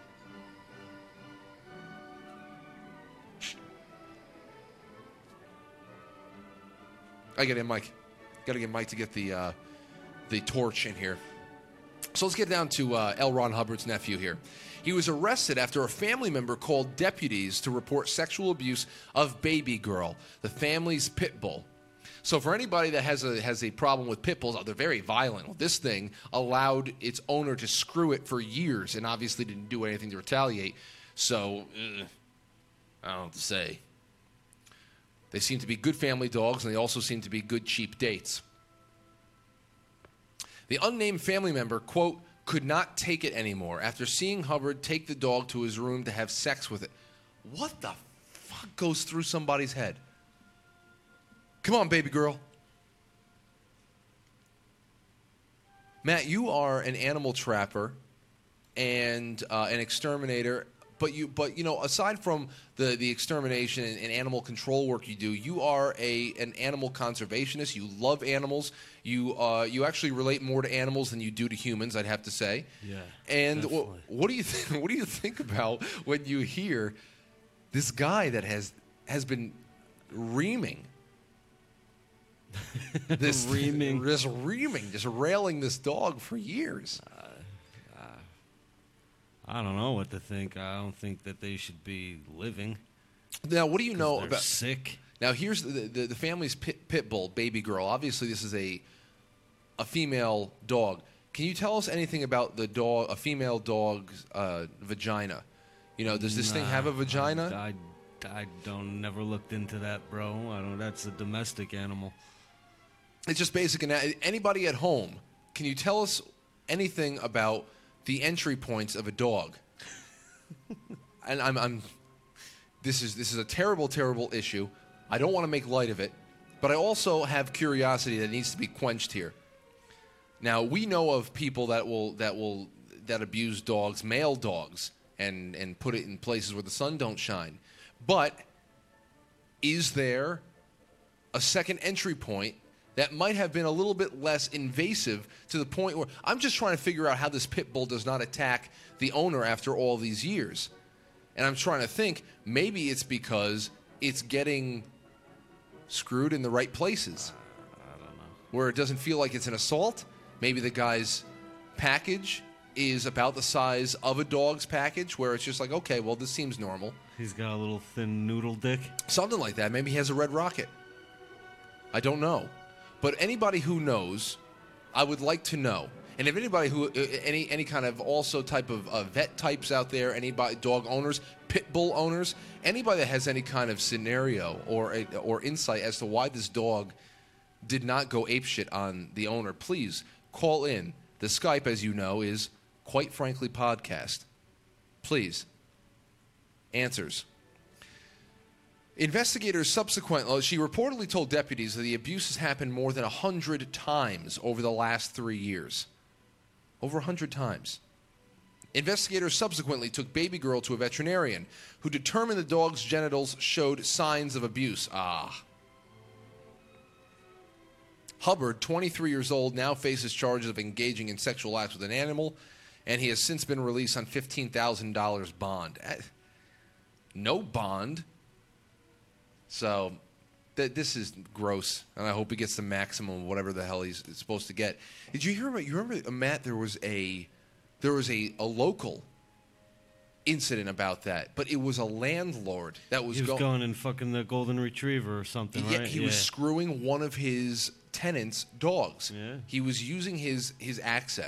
I gotta get Mike. Gotta get Mike to get the uh, the torch in here. So let's get down to uh, L. Ron Hubbard's nephew here. He was arrested after a family member called deputies to report sexual abuse of Baby Girl, the family's pit bull. So for anybody that has a has a problem with pit bulls, oh, they're very violent. Well, this thing allowed its owner to screw it for years and obviously didn't do anything to retaliate. So, uh, I don't know what to say. They seem to be good family dogs, and they also seem to be good cheap dates. The unnamed family member, quote, could not take it anymore after seeing Hubbard take the dog to his room to have sex with it. What the fuck goes through somebody's head? Come on, baby girl. Matt, you are an animal trapper and uh, an exterminator, but you, but you know, aside from the, the extermination and, and animal control work you do, you are a an animal conservationist. You love animals. You uh, you actually relate more to animals than you do to humans, I'd have to say. Yeah. And definitely. what, what do you th- what do you think about when you hear this guy that has has been reaming? This Reaming. just reaming, just railing this dog for years. I don't know what to think. I don't think that they should be living. Now, what do you know They're about? sick. Now, here's the the, the family's pit, pit bull, Baby Girl. Obviously, this is a a female dog. Can you tell us anything about the dog, a female dog's uh, vagina? You know, does this thing Nah, have a vagina? I, I, I don't never looked into that, bro. I don't. That's a domestic animal. It's just basic. ana- Anybody at home, can you tell us anything about the entry points of a dog? And I'm, I'm. This is this is a terrible, terrible issue. I don't want to make light of it, but I also have curiosity that needs to be quenched here. Now, we know of people that will that will that abuse dogs, male dogs, and and put it in places where the sun don't shine. But is there a second entry point that might have been a little bit less invasive to the point where I'm just trying to figure out how this pit bull does not attack the owner after all these years? And I'm trying to think, maybe it's because it's getting screwed in the right places. I don't know. Where it doesn't feel like it's an assault. Maybe the guy's package is about the size of a dog's package, where it's just like, okay, well, this seems normal. He's got a little thin noodle dick. Something like that. Maybe he has a red rocket. I don't know. But anybody who knows, I would like to know. And if anybody who, any any kind of also type of uh, vet types out there, anybody, dog owners, pit bull owners, anybody that has any kind of scenario or a, or insight as to why this dog did not go apeshit on the owner, please call in. The Skype, as you know, is Quite Frankly Podcast. Please. Answers. Investigators subsequently, she reportedly told deputies that the abuse has happened more than one hundred times over the last three years. Over one hundred times. Investigators subsequently took Baby Girl to a veterinarian who determined the dog's genitals showed signs of abuse. Ah. Hubbard, twenty-three years old, now faces charges of engaging in sexual acts with an animal, and he has since been released on fifteen thousand dollars bond. No bond. So, th- this is gross, and I hope he gets the maximum of whatever the hell he's supposed to get. Did you hear about? You remember, uh, Matt? There was a, there was a, a local incident about that, but it was a landlord that was, He was go- going and fucking the golden retriever or something, Yeah, right? he was screwing one of his tenants' dogs. Yeah. He was using his his access,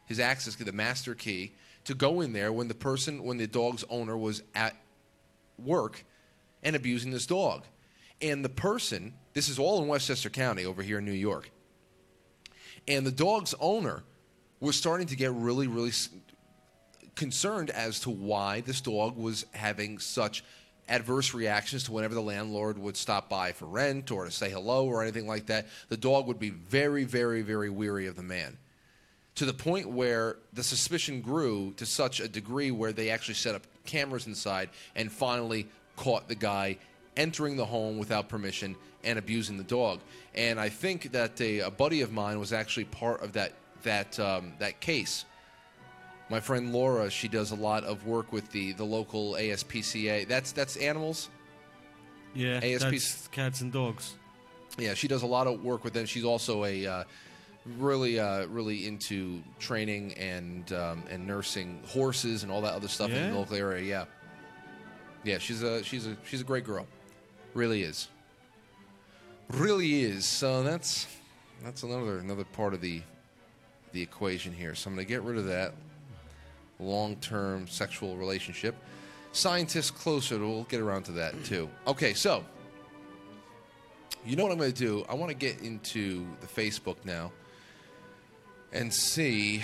his access key, the master key, to go in there when the person, when the dog's owner was at work and abusing this dog. And the person, this is all in Westchester County over here in New York, and the dog's owner was starting to get really, really concerned as to why this dog was having such adverse reactions to whenever the landlord would stop by for rent or to say hello or anything like that. The dog would be very, very, very weary of the man, to the point where the suspicion grew to such a degree where they actually set up cameras inside and finally caught the guy entering the home without permission and abusing the dog. And I think that a, a buddy of mine was actually part of that that um, that case. My friend Laura, she does a lot of work with the, the local A S P C A. That's that's animals? Yeah, A S P C A. that's cats and dogs. Yeah, she does a lot of work with them. She's also a uh, really uh, really into training and um, and nursing horses and all that other stuff in Yeah? the local area. Yeah, yeah, she's a she's a she's a great girl. Really is. Really is. So that's that's another another part of the the equation here. So I'm going to get rid of that long-term sexual relationship. Scientists closer, we'll get around to that too. Okay, so you know what I'm going to do? I want to get into the Facebook now and see.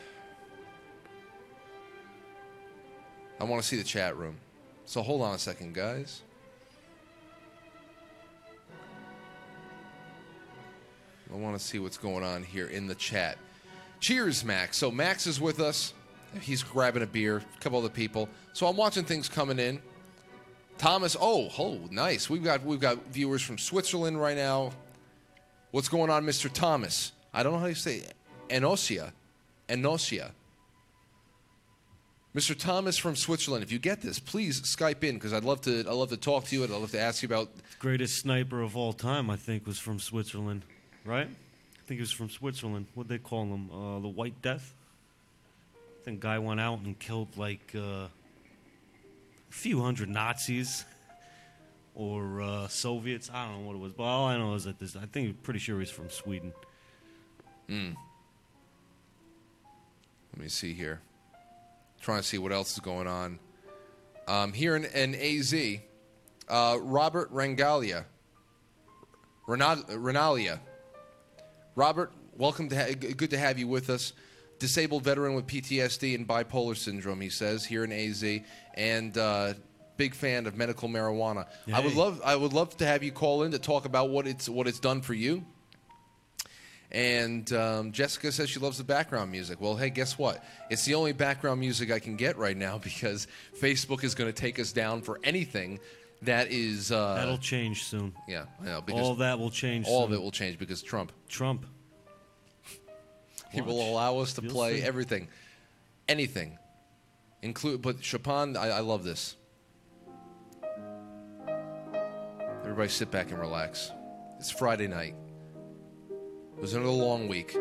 I want to see the chat room. So hold on a second, guys. I want to see what's going on here in the chat. Cheers, Max. So Max is with us. He's grabbing a beer, a couple other people. So I'm watching things coming in. Thomas, oh, oh, nice. We've got we've got viewers from Switzerland right now. What's going on, Mister Thomas? I don't know how you say it. Enosia. Enosia. Mister Thomas from Switzerland, if you get this, please Skype in, because I'd love to I'd love to talk to you, and I'd love to ask you about... Greatest sniper of all time, I think, was from Switzerland, right? I think he was from Switzerland. What'd they call him? Uh, the White Death? I think guy went out and killed like uh, a few hundred Nazis or uh, Soviets. I don't know what it was, but all I know is that this. I think I'm pretty sure he's from Sweden. Mm. Let me see here. Trying to see what else is going on. Um, here in, in A Z, uh, Robert Rangalia. Renal- Renalia. Robert, welcome to ha- good to have you with us. Disabled veteran with P T S D and bipolar syndrome, he says, here in A Z, and uh, big fan of medical marijuana. Hey. I would love, I would love to have you call in to talk about what it's what it's done for you. And um, Jessica says she loves the background music. Well, hey, guess what? It's the only background music I can get right now because Facebook is going to take us down for anything that is. Uh, That'll change soon. Yeah, I know. Because all that will change. all soon. of it will change because Trump. Trump. He will Watch. allow us to You'll play see. everything, anything, include. But Chopin, I, I love this. Everybody, sit back and relax. It's Friday night. It was another long week.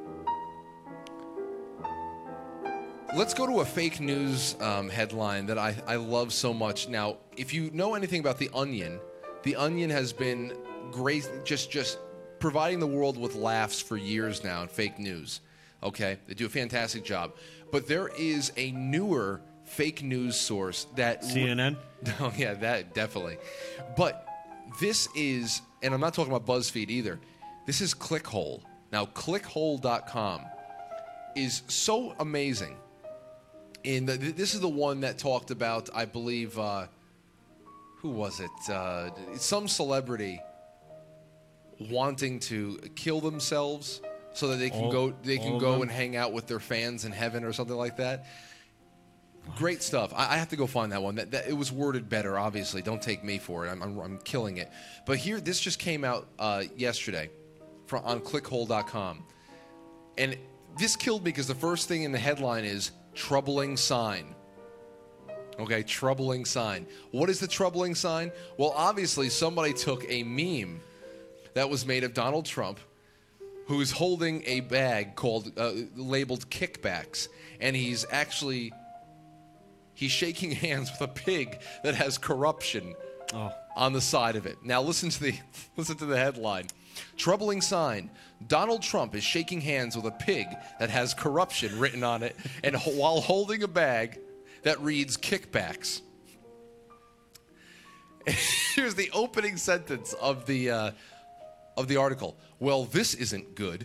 Let's go to a fake news um, headline that I, I love so much. Now, if you know anything about The Onion, The Onion has been great, just just providing the world with laughs for years now in fake news. Okay? They do a fantastic job. But there is a newer fake news source that... C N N? Oh, yeah, that definitely. But this is, and I'm not talking about BuzzFeed either, this is Clickhole. Now, clickhole dot com is so amazing. In the, this is the one that talked about, I believe, uh, who was it? Uh, some celebrity wanting to kill themselves so that they can All- go they all can of go them? and hang out with their fans in heaven or something like that. Great stuff. I, I have to go find that one. That, that it was worded better. Obviously, don't take me for it. I'm, I'm, I'm killing it. But here, this just came out uh, yesterday, from on clickhole dot com, and this killed me because the first thing in the headline is troubling sign. Okay, troubling sign. What is the troubling sign? Well, obviously, somebody took a meme that was made of Donald Trump, who is holding a bag called uh, labeled kickbacks, and he's actually he's shaking hands with a pig that has corruption Oh. on the side of it. Now listen to the listen to the headline. Troubling sign. Donald Trump is shaking hands with a pig that has corruption written on it and ho- while holding a bag that reads kickbacks. Here's the opening sentence of the uh, of the article. Well, this isn't good.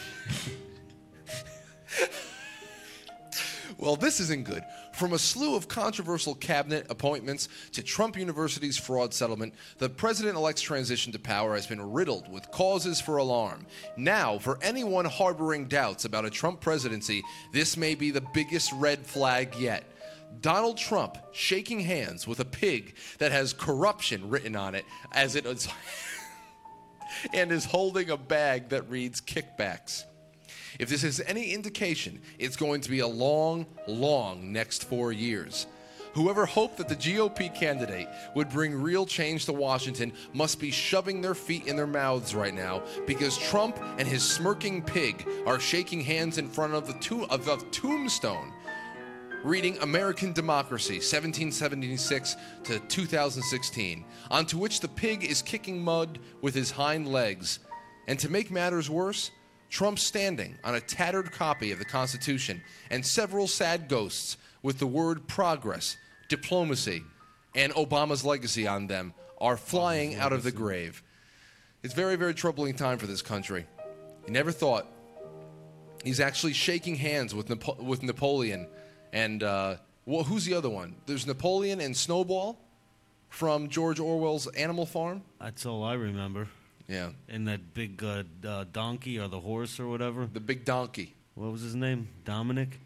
Well, this isn't good. From a slew of controversial cabinet appointments to Trump University's fraud settlement, the president-elect's transition to power has been riddled with causes for alarm. Now, for anyone harboring doubts about a Trump presidency, this may be the biggest red flag yet. Donald Trump shaking hands with a pig that has corruption written on it as it is and is holding a bag that reads kickbacks. If this is any indication, it's going to be a long, long next four years. Whoever hoped that the G O P candidate would bring real change to Washington must be shoving their feet in their mouths right now, because Trump and his smirking pig are shaking hands in front of the to- of the tombstone reading American Democracy, seventeen seventy-six to two thousand sixteen, onto which the pig is kicking mud with his hind legs. And to make matters worse, Trump's standing on a tattered copy of the Constitution and several sad ghosts with the word progress, diplomacy, and Obama's legacy on them are flying out of the grave. It's very, very troubling time for this country. You never thought. He's actually shaking hands with Napo- with Napoleon and, uh, well, who's the other one? There's Napoleon and Snowball from George Orwell's Animal Farm. That's all I remember. Yeah. And that big uh, uh, donkey or the horse or whatever. The big donkey. What was his name? Dominic?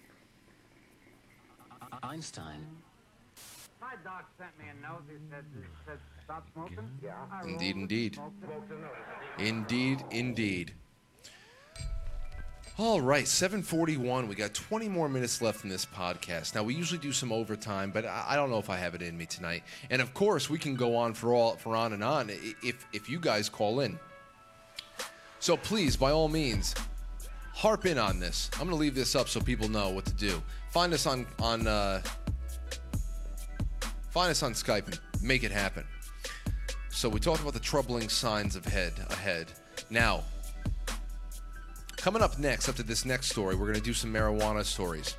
Einstein. My doc sent me a note. He said, said stop smoking. Yeah. Indeed, indeed. Indeed, indeed. All right, seven forty-one. We got twenty more minutes left in this podcast. Now, we usually do some overtime, but I I don't know if I have it in me tonight. And of course, we can go on for all for on and on if if you guys call in. So please, by all means, harp in on this. I'm going to leave this up so people know what to do. Find us on on uh, find us on Skype and make it happen. So we talked about the troubling signs of head ahead. Now, coming up next, after this next story, we're going to do some marijuana stories.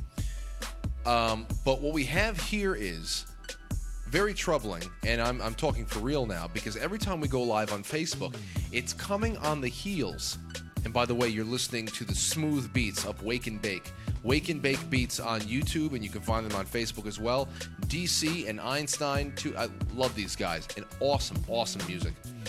Um, but what we have here is very troubling, and I'm, I'm talking for real now, because every time we go live on Facebook, it's coming on the heels. And by the way, you're listening to the smooth beats of Wake and Bake. Wake and Bake beats on YouTube, and you can find them on Facebook as well. D C and Einstein, too. I love these guys. And awesome, awesome music.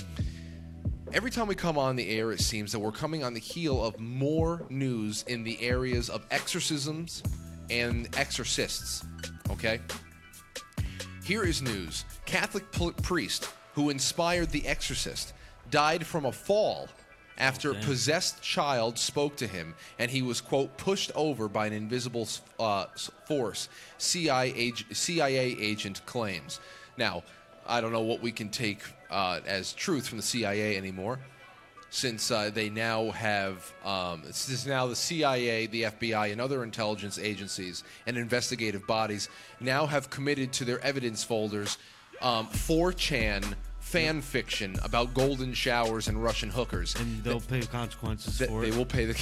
Every time we come on the air, it seems that we're coming on the heel of more news in the areas of exorcisms and exorcists, okay? Here is news. Catholic p- priest who inspired The Exorcist died from a fall after Oh, a damn. possessed child spoke to him, and he was, quote, pushed over by an invisible uh, force, C I A, C I A agent claims. Now, I don't know what we can take uh, as truth from the C I A anymore, since uh, they now have, um, this is now the C I A, the F B I, and other intelligence agencies and investigative bodies now have committed to their evidence folders um, four chan fan fiction about golden showers and Russian hookers. And they'll pay consequences Th- for they it. will pay the...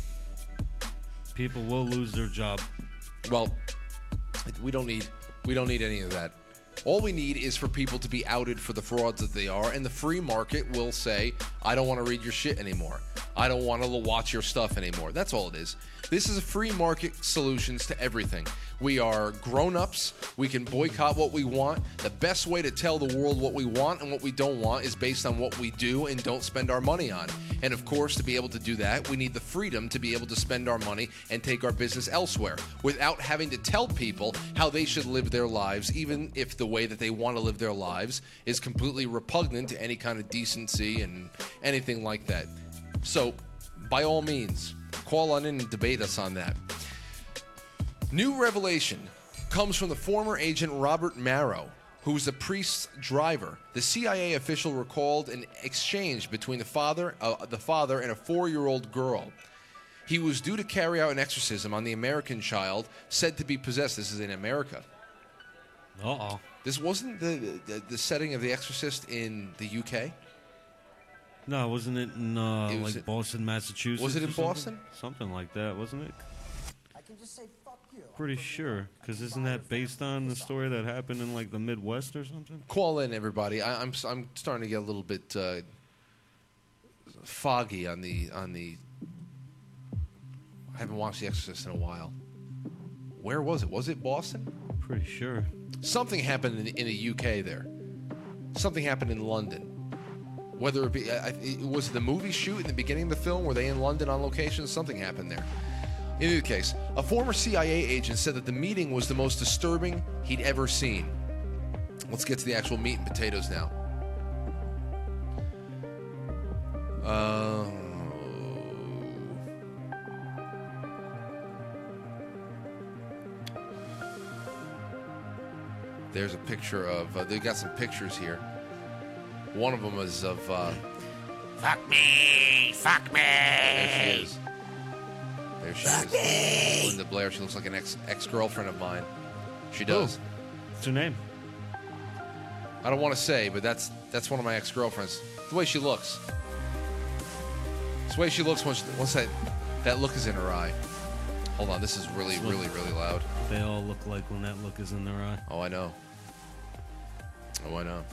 People will lose their job. Well, we don't need we don't need any of that. All we need is for people to be outed for the frauds that they are, and the free market will say, I don't want to read your shit anymore. I don't want to watch your stuff anymore. That's all it is. This is a free market solutions to everything. We are grown-ups. We can boycott what we want. The best way to tell the world what we want and what we don't want is based on what we do and don't spend our money on. And of course, to be able to do that, we need the freedom to be able to spend our money and take our business elsewhere without having to tell people how they should live their lives, even if the way that they want to live their lives is completely repugnant to any kind of decency and anything like that. So, by all means, call on in and debate us on that. New revelation comes from the former agent Robert Marrow, who was the priest's driver. The C I A official recalled an exchange between the father, uh, the father and a four-year-old girl. He was due to carry out an exorcism on the American child said to be possessed. This is in America. Uh-oh. This wasn't the, the the setting of The Exorcist in the U K. No, wasn't it in uh, It was like in- Boston, Massachusetts? Was it or in something? Boston? Something like that, wasn't it? Pretty sure, because isn't that based on the story that happened in like the Midwest or something? Call in, everybody. I, I'm I'm starting to get a little bit uh, foggy on the on the. I haven't watched The Exorcist in a while. Where was it? Was it Boston? Pretty sure. Something happened in, in the U K there. Something happened in London. Whether it be, I, it, was it the movie shoot in the beginning of the film? Were they in London on location? Something happened there. In either case, a former C I A agent said that the meeting was the most disturbing he'd ever seen. Let's get to the actual meat and potatoes now. Uh, there's a picture of, uh, they got some pictures here. One of them is of, uh, Fuck me! Fuck me! there she is. There she is. Linda Blair. She looks like an ex ex girlfriend of mine. She does. What's her name? I don't want to say, but that's that's one of my ex girlfriends. The way she looks. It's the way she looks once once that that look is in her eye. Hold on, this is really really really loud. They all look like when that look is in their eye. Oh, I know. Oh, I know.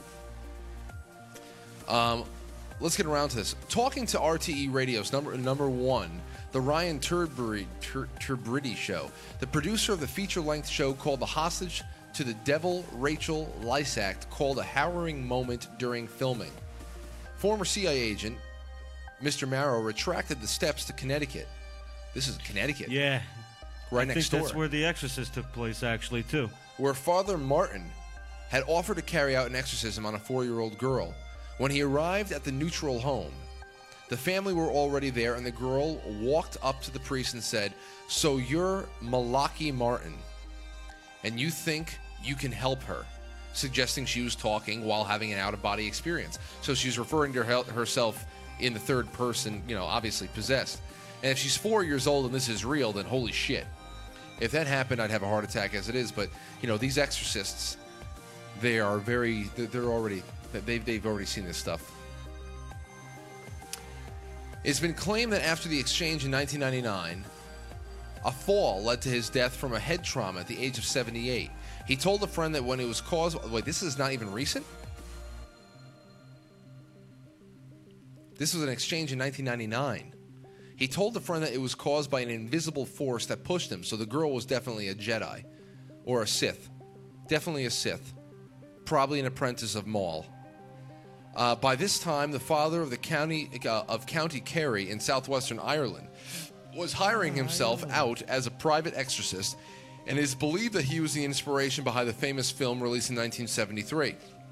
Um, let's get around to this. Talking to R T E Radio's number number one. The Ryan Turbridge Tur- Turbridge Show, the producer of the feature-length show called The Hostage to the Devil, Rachel Lysack, called a harrowing moment during filming. Former C I A agent Mister Marrow retracted the steps to Connecticut. This is Connecticut, Yeah. right I next think door, that's where The Exorcist took place, actually, too. where Father Martin had offered to carry out an exorcism on a four-year-old girl. When he arrived at the neutral home, the family were already there, and the girl walked up to the priest and said, "So you're Malaki Martin, and you think you can help her," suggesting she was talking while having an out-of-body experience. So she's referring to her- herself in the third person, you know, obviously possessed. And if she's four years old and this is real, then holy shit. If that happened, I'd have a heart attack as it is. But, you know, these exorcists, they are very, they're already, they've, they've already seen this stuff. It's been claimed that after the exchange in nineteen ninety-nine, a fall led to his death from a head trauma at the age of seventy-eight. He told a friend that when it was caused... Wait, this is not even recent? This was an exchange in nineteen ninety-nine. He told a friend that it was caused by an invisible force that pushed him, so the girl was definitely a Jedi. Or a Sith. Definitely a Sith. Probably an apprentice of Maul. Uh, by this time, the father of the county uh, of County Kerry in southwestern Ireland was hiring himself out as a private exorcist, and it is believed that he was the inspiration behind the famous film released in nineteen seventy-three.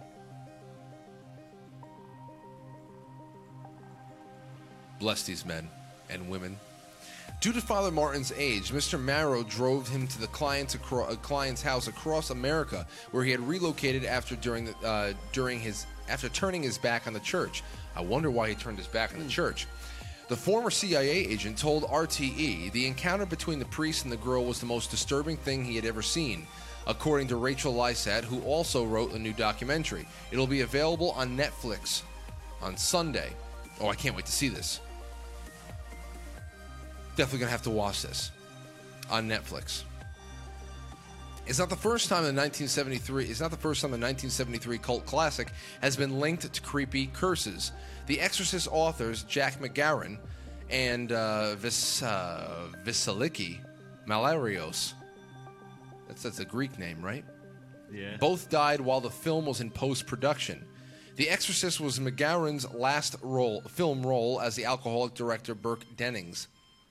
Bless these men and women. Due to Father Martin's age, Mister Marrow drove him to the client's, acro- uh, client's house across America, where he had relocated after during the, uh, during his after turning his back on the church. I wonder why he turned his back on the church. The former C I A agent told R T E the encounter between the priest and the girl was the most disturbing thing he had ever seen, according to Rachel Lysack, who also wrote a new documentary. It'll be available on Netflix on Sunday. Oh, I can't wait to see this. Definitely going to have to watch this on Netflix. It's not the first time the nineteen seventy-three. It's not the first time the nineteen seventy-three cult classic has been linked to creepy curses. The Exorcist authors Jack McGarren and uh, Vis, uh, Vasiliki Malarios. That's that's a Greek name, right? Yeah. Both died while the film was in post-production. The Exorcist was McGarren's last role, film role as the alcoholic director Burke Dennings.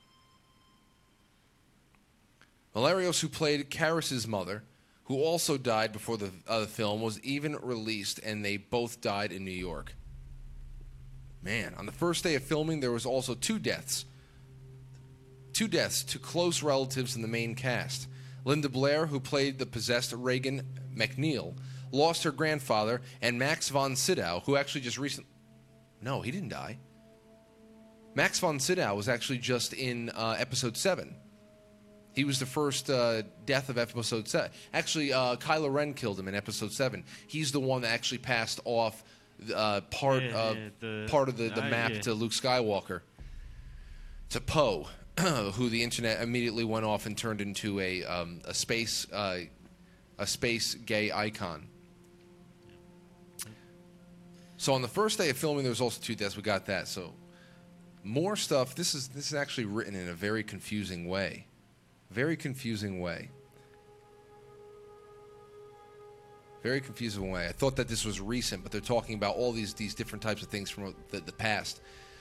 Malarios, who played Karis's mother, who also died before the, uh, the film, was even released, and they both died in New York. Man, on the first day of filming, there was also two deaths. Two deaths to close relatives in the main cast. Linda Blair, who played the possessed Reagan McNeil, lost her grandfather, and Max von Sydow, who actually just recently... No, he didn't die. Max von Sydow was actually just in uh, episode seven. He was the first uh, death of episode seven. Actually, uh, Kylo Ren killed him in episode seven. He's the one that actually passed off uh, part Yeah, of yeah, the- part of the, the ah, map yeah. to Luke Skywalker, to Poe, who the internet immediately went off and turned into a um, a space uh, a space gay icon. So on the first day of filming, there was also two deaths. We got that. So more stuff. This is this is actually written in a very confusing way, very confusing way. Very confusing way. I thought that this was recent, but they're talking about all these these different types of things from the, the past.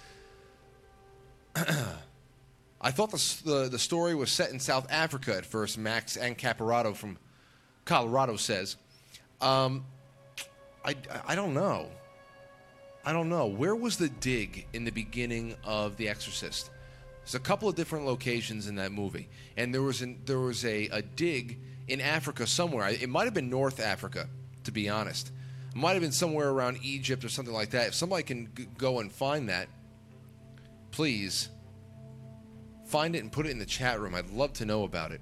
I thought the, the the story was set in South Africa at first. Max and Caparato from Colorado says, um, I, I don't know. I don't know. Where was the dig in the beginning of The Exorcist? There's a couple of different locations in that movie, and there was an, there was a, a dig in Africa somewhere. It might have been North Africa, to be honest. It might have been somewhere around Egypt or something like that. If somebody can g- go and find that, please find it and put it in the chat room. I'd love to know about it.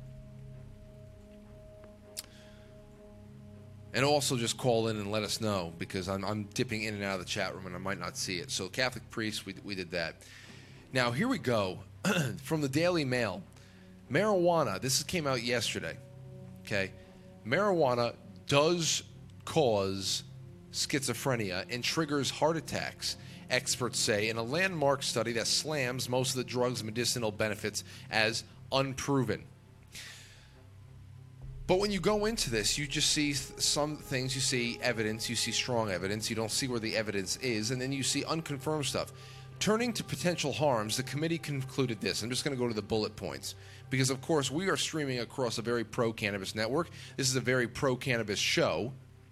And also just call in and let us know, because I'm, I'm dipping in and out of the chat room and I might not see it. So Catholic priests, we, we did that. Now, here we go. From the Daily Mail. Marijuana. This came out yesterday. Okay. Marijuana does cause schizophrenia and triggers heart attacks, experts say, in a landmark study that slams most of the drug's medicinal benefits as unproven. But when you go into this, you just see some things. You see evidence. You see strong evidence. You don't see where the evidence is. And then you see unconfirmed stuff. Turning to potential harms, the committee concluded this. I'm just going to go to the bullet points. Because, of course, we are streaming across a very pro-cannabis network. This is a very pro-cannabis show.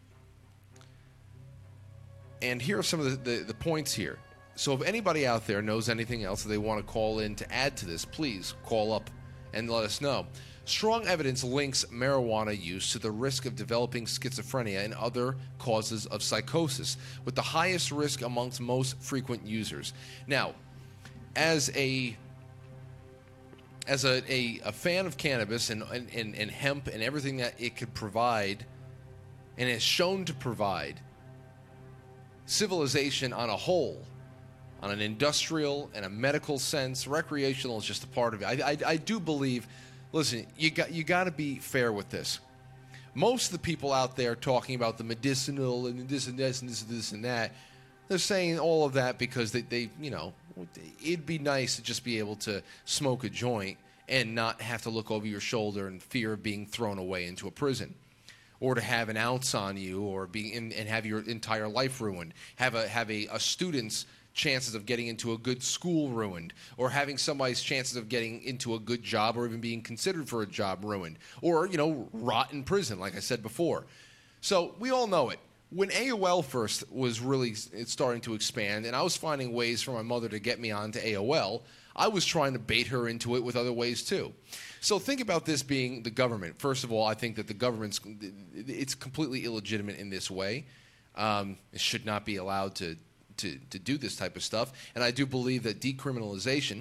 And here are some of the, the, the points here. So if anybody out there knows anything else that they want to call in to add to this, please call up and let us know. Strong evidence links marijuana use to the risk of developing schizophrenia and other causes of psychosis, with the highest risk amongst most frequent users. Now, as a as a, a, a fan of cannabis and, and, and hemp and everything that it could provide, and is shown to provide, civilization on a whole, on an industrial and a medical sense, recreational is just a part of it. I, I, I do believe... Listen, you got you got to be fair with this. Most of the people out there talking about the medicinal and this and this and this and this and that, they're saying all of that because they, they you know, it'd be nice to just be able to smoke a joint and not have to look over your shoulder in fear of being thrown away into a prison, or to have an ounce on you, or be in, and have your entire life ruined, have a have a, a student's chances of getting into a good school ruined, or having somebody's chances of getting into a good job or even being considered for a job ruined, or, you know, rot in prison, like I said before. So we all know it. When A O L first was really starting to expand, and I was finding ways for my mother to get me onto A O L, I was trying to bait her into it with other ways too. So think about this being the government. First of all, I think that the government's it's completely illegitimate in this way. Um, it should not be allowed to To, to do this type of stuff. And I do believe that decriminalization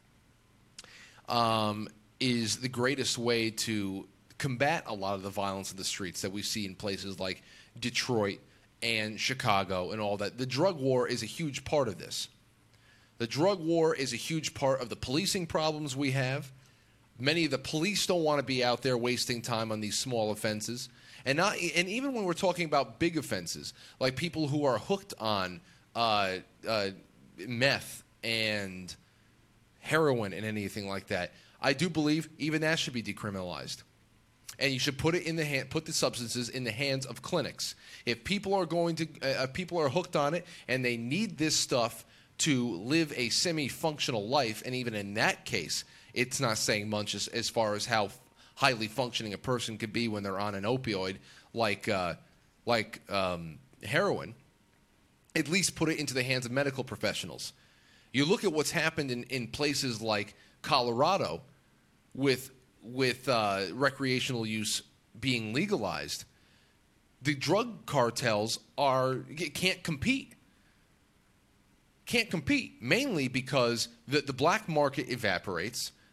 um, is the greatest way to combat a lot of the violence in the streets that we see in places like Detroit and Chicago and all that. The drug war is a huge part of this. The drug war is a huge part of the policing problems we have. Many of the police don't want to be out there wasting time on these small offenses. And, not, and even when we're talking about big offenses, like people who are hooked on Uh, uh, meth and heroin and anything like that, I do believe even that should be decriminalized, and you should put it in the hand, put the substances in the hands of clinics. If people are going to, uh, people are hooked on it and they need this stuff to live a semi-functional life, and even in that case, it's not saying much as, as far as how highly functioning a person could be when they're on an opioid like uh, like um, heroin. At least put it into the hands of medical professionals. You look at what's happened in, in places like Colorado with with uh, recreational use being legalized. The drug cartels are can't compete. Can't compete, mainly because the, the black market evaporates.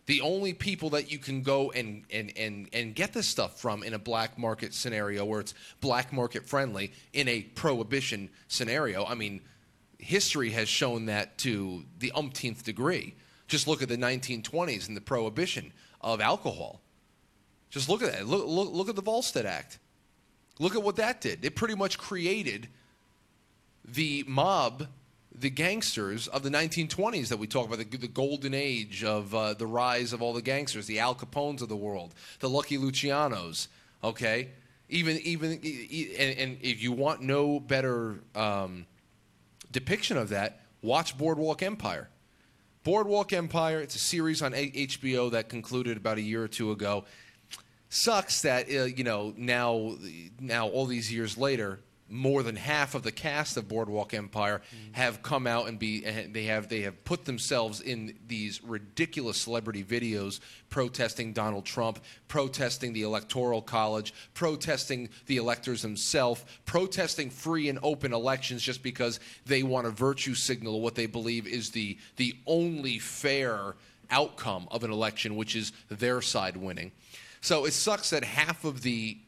The only people that you can go and, and, and, and get this stuff from in a black market scenario where it's black market friendly in a prohibition scenario, I mean, history has shown that to the umpteenth degree. Just look at the nineteen twenties and the prohibition of alcohol. Just look at that. Look, look, look at the Volstead Act. Look at what that did. It pretty much created the mob, the gangsters of the nineteen twenties that we talk about, the, the golden age of uh, the rise of all the gangsters, the Al Capones of the world, the Lucky Lucianos, okay? Even, even, and, and if you want no better um, depiction of that, watch Boardwalk Empire. Boardwalk Empire, it's a series on H B O that concluded about a year or two ago. Sucks that, uh, you know, now, now all these years later, more than half of the cast of Boardwalk Empire mm. have come out and be and they have they have put themselves in these ridiculous celebrity videos protesting Donald Trump, protesting the Electoral College, protesting the electors themselves, protesting free and open elections just because they want to virtue signal what they believe is the the only fair outcome of an election, which is their side winning. So it sucks that half of the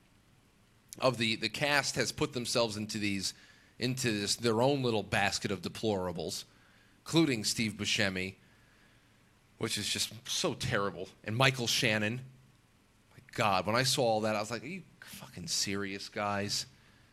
of the, the cast has put themselves into these into this their own little basket of deplorables, including Steve Buscemi, which is just so terrible, and Michael Shannon. My God, when I saw all that, I was like, are you fucking serious, guys?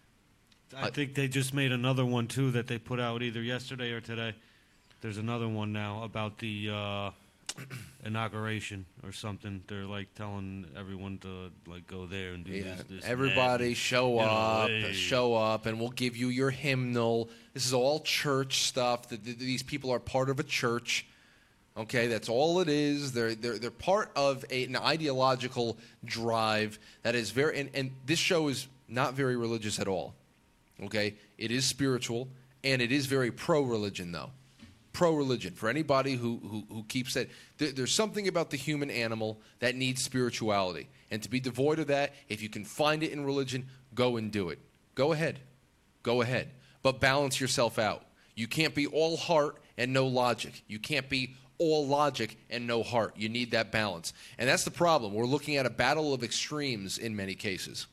I think they just made another one, too, that they put out either yesterday or today. There's another one now about the uh, inauguration or something. They're, like, telling everyone to, like, go there and do yeah. this, this, Everybody and show you know, up, hey. show up, and we'll give you your hymnal. This is all church stuff. The, the, these people are part of a church. Okay, that's all it is. They're they're they're part of a, an ideological drive that is very. And, and this show is not very religious at all. Okay, it is spiritual and it is very pro-religion, though. Pro-religion for anybody who who, who keeps that. There, there's something about the human animal that needs spirituality, and to be devoid of that, if you can find it in religion, go and do it. Go ahead, go ahead, but balance yourself out. You can't be all heart and no logic. You can't be all logic and no heart. You need that balance. And that's the problem. We're looking at a battle of extremes in many cases.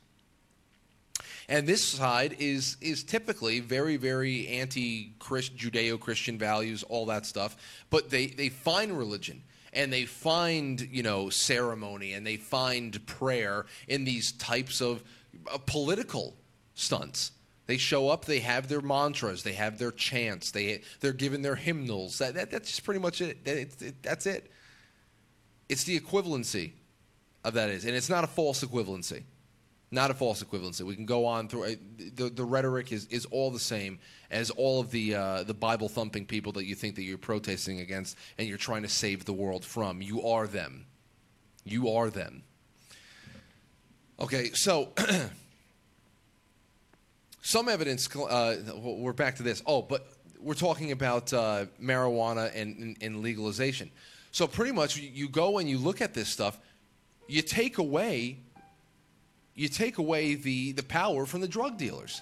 And this side is is typically very, very anti-Judeo-Christian values, all that stuff. But they, they find religion and they find, you know, ceremony and they find prayer in these types of uh, political stunts. They show up, they have their mantras, they have their chants, they, they're given their hymnals. That, that, that's just pretty much it. That, it, it. That's it. It's the equivalency of that is. And it's not a false equivalency. Not a false equivalency. We can go on through. The, the rhetoric is, is all the same as all of the, uh, the Bible-thumping people that you think that you're protesting against and you're trying to save the world from. You are them. You are them. Okay, so... Some evidence, uh, we're back to this. Oh, but we're talking about uh, marijuana and, and, and legalization. So pretty much you go and you look at this stuff, you take away, you take away the, the power from the drug dealers.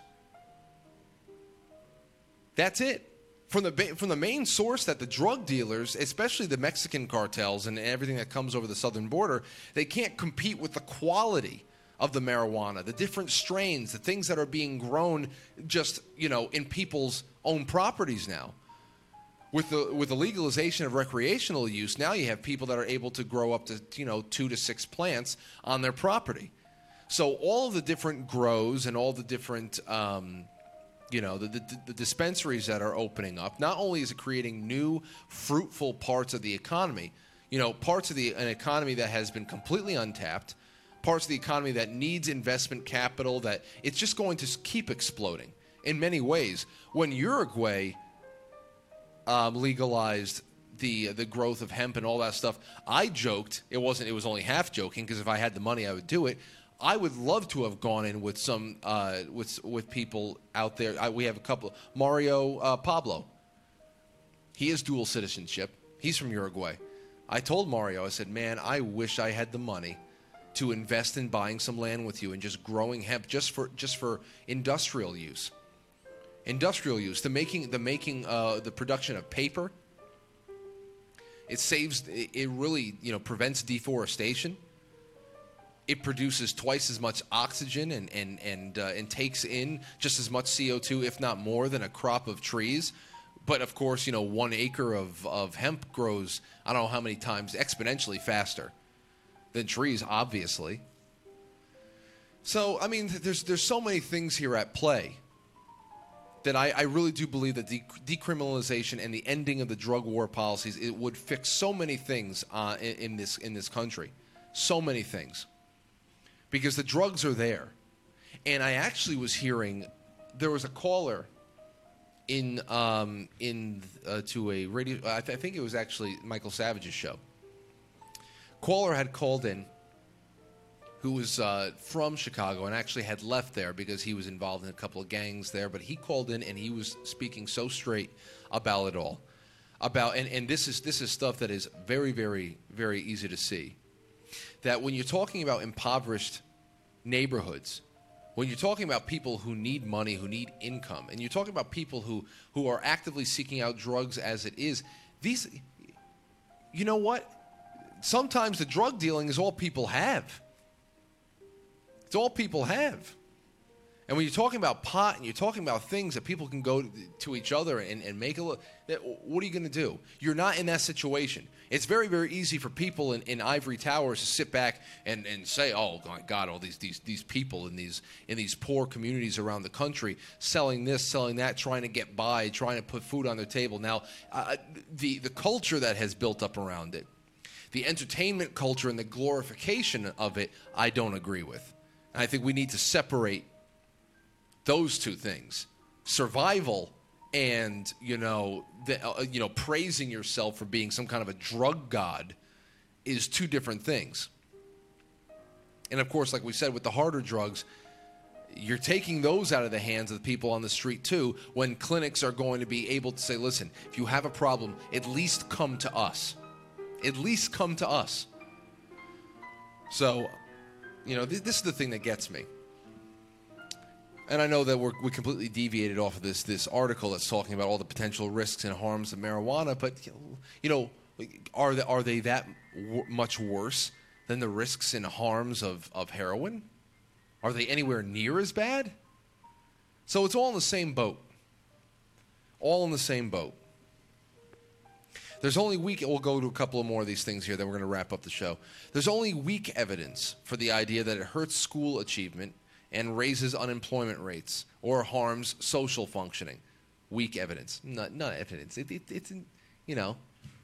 That's it. From the, from the main source that the drug dealers, especially the Mexican cartels and everything that comes over the southern border, they can't compete with the quality of the marijuana, the different strains, the things that are being grown just, you know, in people's own properties now. With the with the legalization of recreational use, now you have people that are able to grow up to, you know, two to six plants on their property. So all of the different grows and all the different, um, you know, the, the, the dispensaries that are opening up, not only is it creating new, fruitful parts of the economy, you know, parts of the an economy that has been completely untapped, parts of the economy that needs investment capital, that it's just going to keep exploding in many ways. When Uruguay um, legalized the the growth of hemp and all that stuff, I joked, it wasn't, it was only half joking, because if I had the money, I would do it. I would love to have gone in with some, uh, with with people out there. I, we have a couple, Mario uh, Pablo. He has dual citizenship. He's from Uruguay. I told Mario, I said, man, I wish I had the money to invest in buying some land with you and just growing hemp just for just for industrial use. Industrial use, the making the making uh, the production of paper, It saves. It, it really, you know, prevents deforestation. It produces twice as much oxygen and and and uh, and takes in just as much C O two, if not more, than a crop of trees. But of course, you know, one acre of, of hemp grows, I don't know how many times, exponentially faster than trees, obviously. So, I mean, there's there's so many things here at play that I, I really do believe that de- decriminalization and the ending of the drug war policies, it would fix so many things uh, in, in this in this country. So many things. Because the drugs are there. And I actually was hearing, there was a caller in um, in uh, to a radio, I, th- I think it was actually Michael Savage's show. Caller had called in who was uh, from Chicago and actually had left there because he was involved in a couple of gangs there. But he called in and he was speaking so straight about it all. About and, and this is this is stuff that is very, very, very easy to see. That when you're talking about impoverished neighborhoods, when you're talking about people who need money, who need income, and you're talking about people who, who are actively seeking out drugs as it is, these, you know what? Sometimes the drug dealing is all people have. It's all people have. And when you're talking about pot and you're talking about things that people can go to each other and, and make a look, what are you going to do? You're not in that situation. It's very, very easy for people in, in ivory towers to sit back and, and say, oh, my God, all these, these these people in these in these poor communities around the country selling this, selling that, trying to get by, trying to put food on their table. Now, uh, the, the culture that has built up around it, the entertainment culture and the glorification of it, I don't agree with. And I think we need to separate those two things, survival and, you know, the, uh, you know, praising yourself for being some kind of a drug god is two different things. And, of course, like we said, with the harder drugs, you're taking those out of the hands of the people on the street, too, when clinics are going to be able to say, listen, if you have a problem, at least come to us. At least come to us. So, you know, th- this is the thing that gets me. And I know that we're, we completely deviated off of this this article that's talking about all the potential risks and harms of marijuana, but, you know, are they, are they that w- much worse than the risks and harms of, of heroin? Are they anywhere near as bad? So it's all in the same boat. All in the same boat. There's only weak, we'll go to a couple of more of these things here, then we're going to wrap up the show. There's only weak evidence for the idea that it hurts school achievement and raises unemployment rates or harms social functioning. Weak evidence. Not, not evidence. It, it, it's, you know,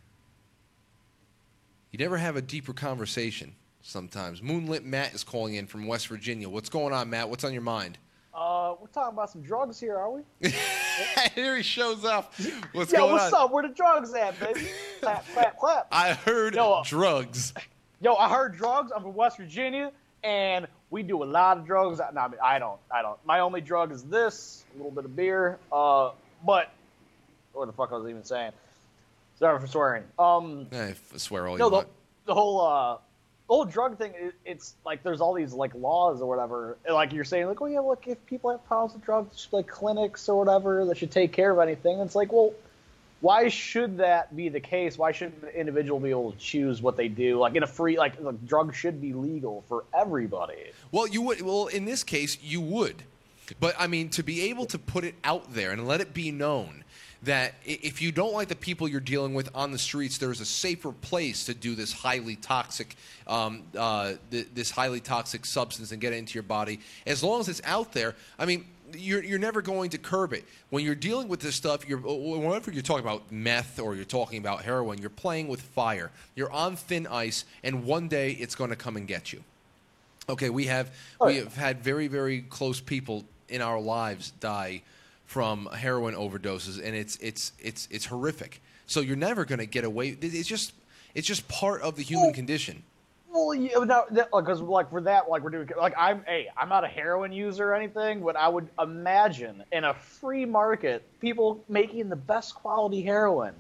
you never have a deeper conversation sometimes. Moonlit Matt is calling in from West Virginia. What's going on, Matt? What's on your mind? Uh, we're talking about some drugs here, are we? Here he shows up. What's Yo, going what's on? up? Where the drugs at, baby? Clap, clap, clap. I heard Yo, uh, drugs. Yo, I heard drugs. I'm from West Virginia, and we do a lot of drugs. No, I, mean, I don't. I don't. My only drug is this, a little bit of beer. Uh, but what the fuck I was even saying? Sorry for swearing. Um, I swear all no, you the, want. the whole uh, the whole drug thing. It, it's like there's all these like laws or whatever. Like you're saying, like, oh yeah, look, if people have problems with drugs, like clinics or whatever that should take care of anything. It's like, well, why should that be the case? Why shouldn't the individual be able to choose what they do? Like in a free, like, like drugs should be legal for everybody. Well, you would. Well, in this case, you would. But I mean, to be able to put it out there and let it be known that if you don't like the people you're dealing with on the streets, there's a safer place to do this highly toxic, um, uh, th- this highly toxic substance and get it into your body. As long as it's out there, I mean, you're you're never going to curb it. When you're dealing with this stuff, you're whenever you're talking about meth or you're talking about heroin, you're playing with fire. You're on thin ice, and one day it's going to come and get you. Okay, we have Oh, we yeah. have had very very close people in our lives die from heroin overdoses, and it's it's it's it's horrific. So you're never going to get away. It's just it's just part of the human Well, condition. Well, yeah, no, because like for that, like we're doing, like I'm, hey, I'm not a heroin user or anything, but I would imagine in a free market, people making the best quality heroin.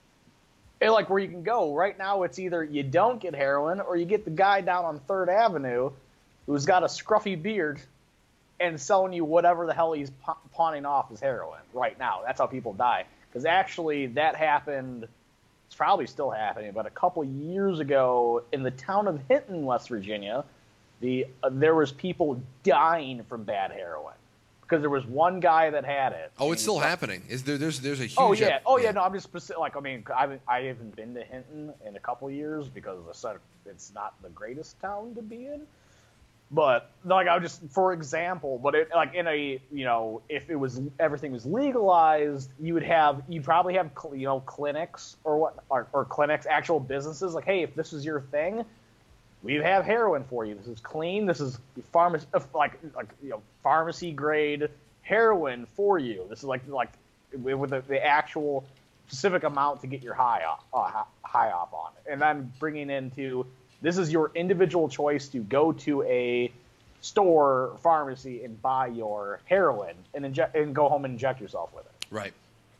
And like where you can go right now, it's either you don't get heroin or you get the guy down on Third Avenue who's got a scruffy beard and selling you whatever the hell he's pa- pawning off as heroin right now. That's how people die. Because actually, that happened it's probably still happening, but a couple years ago in the town of Hinton, West Virginia, the uh, there was people dying from bad heroin because there was one guy that had it. Oh, it's still happening. Is there? There's there's a huge. Oh yeah. ep- Oh yeah. No, I'm just specific. Like I mean, I haven't I haven't been to Hinton in a couple years because I said it's not the greatest town to be in. But like I would just, for example, but it, like in a, you know, if it was everything was legalized, you would have you'd probably have cl- you know clinics or what or, or clinics, actual businesses. Like, hey, if this is your thing, we have heroin for you. This is clean. This is pharmacy like like you know pharmacy grade heroin for you. This is like like with the, the actual specific amount to get your high off, uh, high off on it, and then bringing into. This is your individual choice to go to a store, pharmacy, and buy your heroin and inject and go home and inject yourself with it. Right.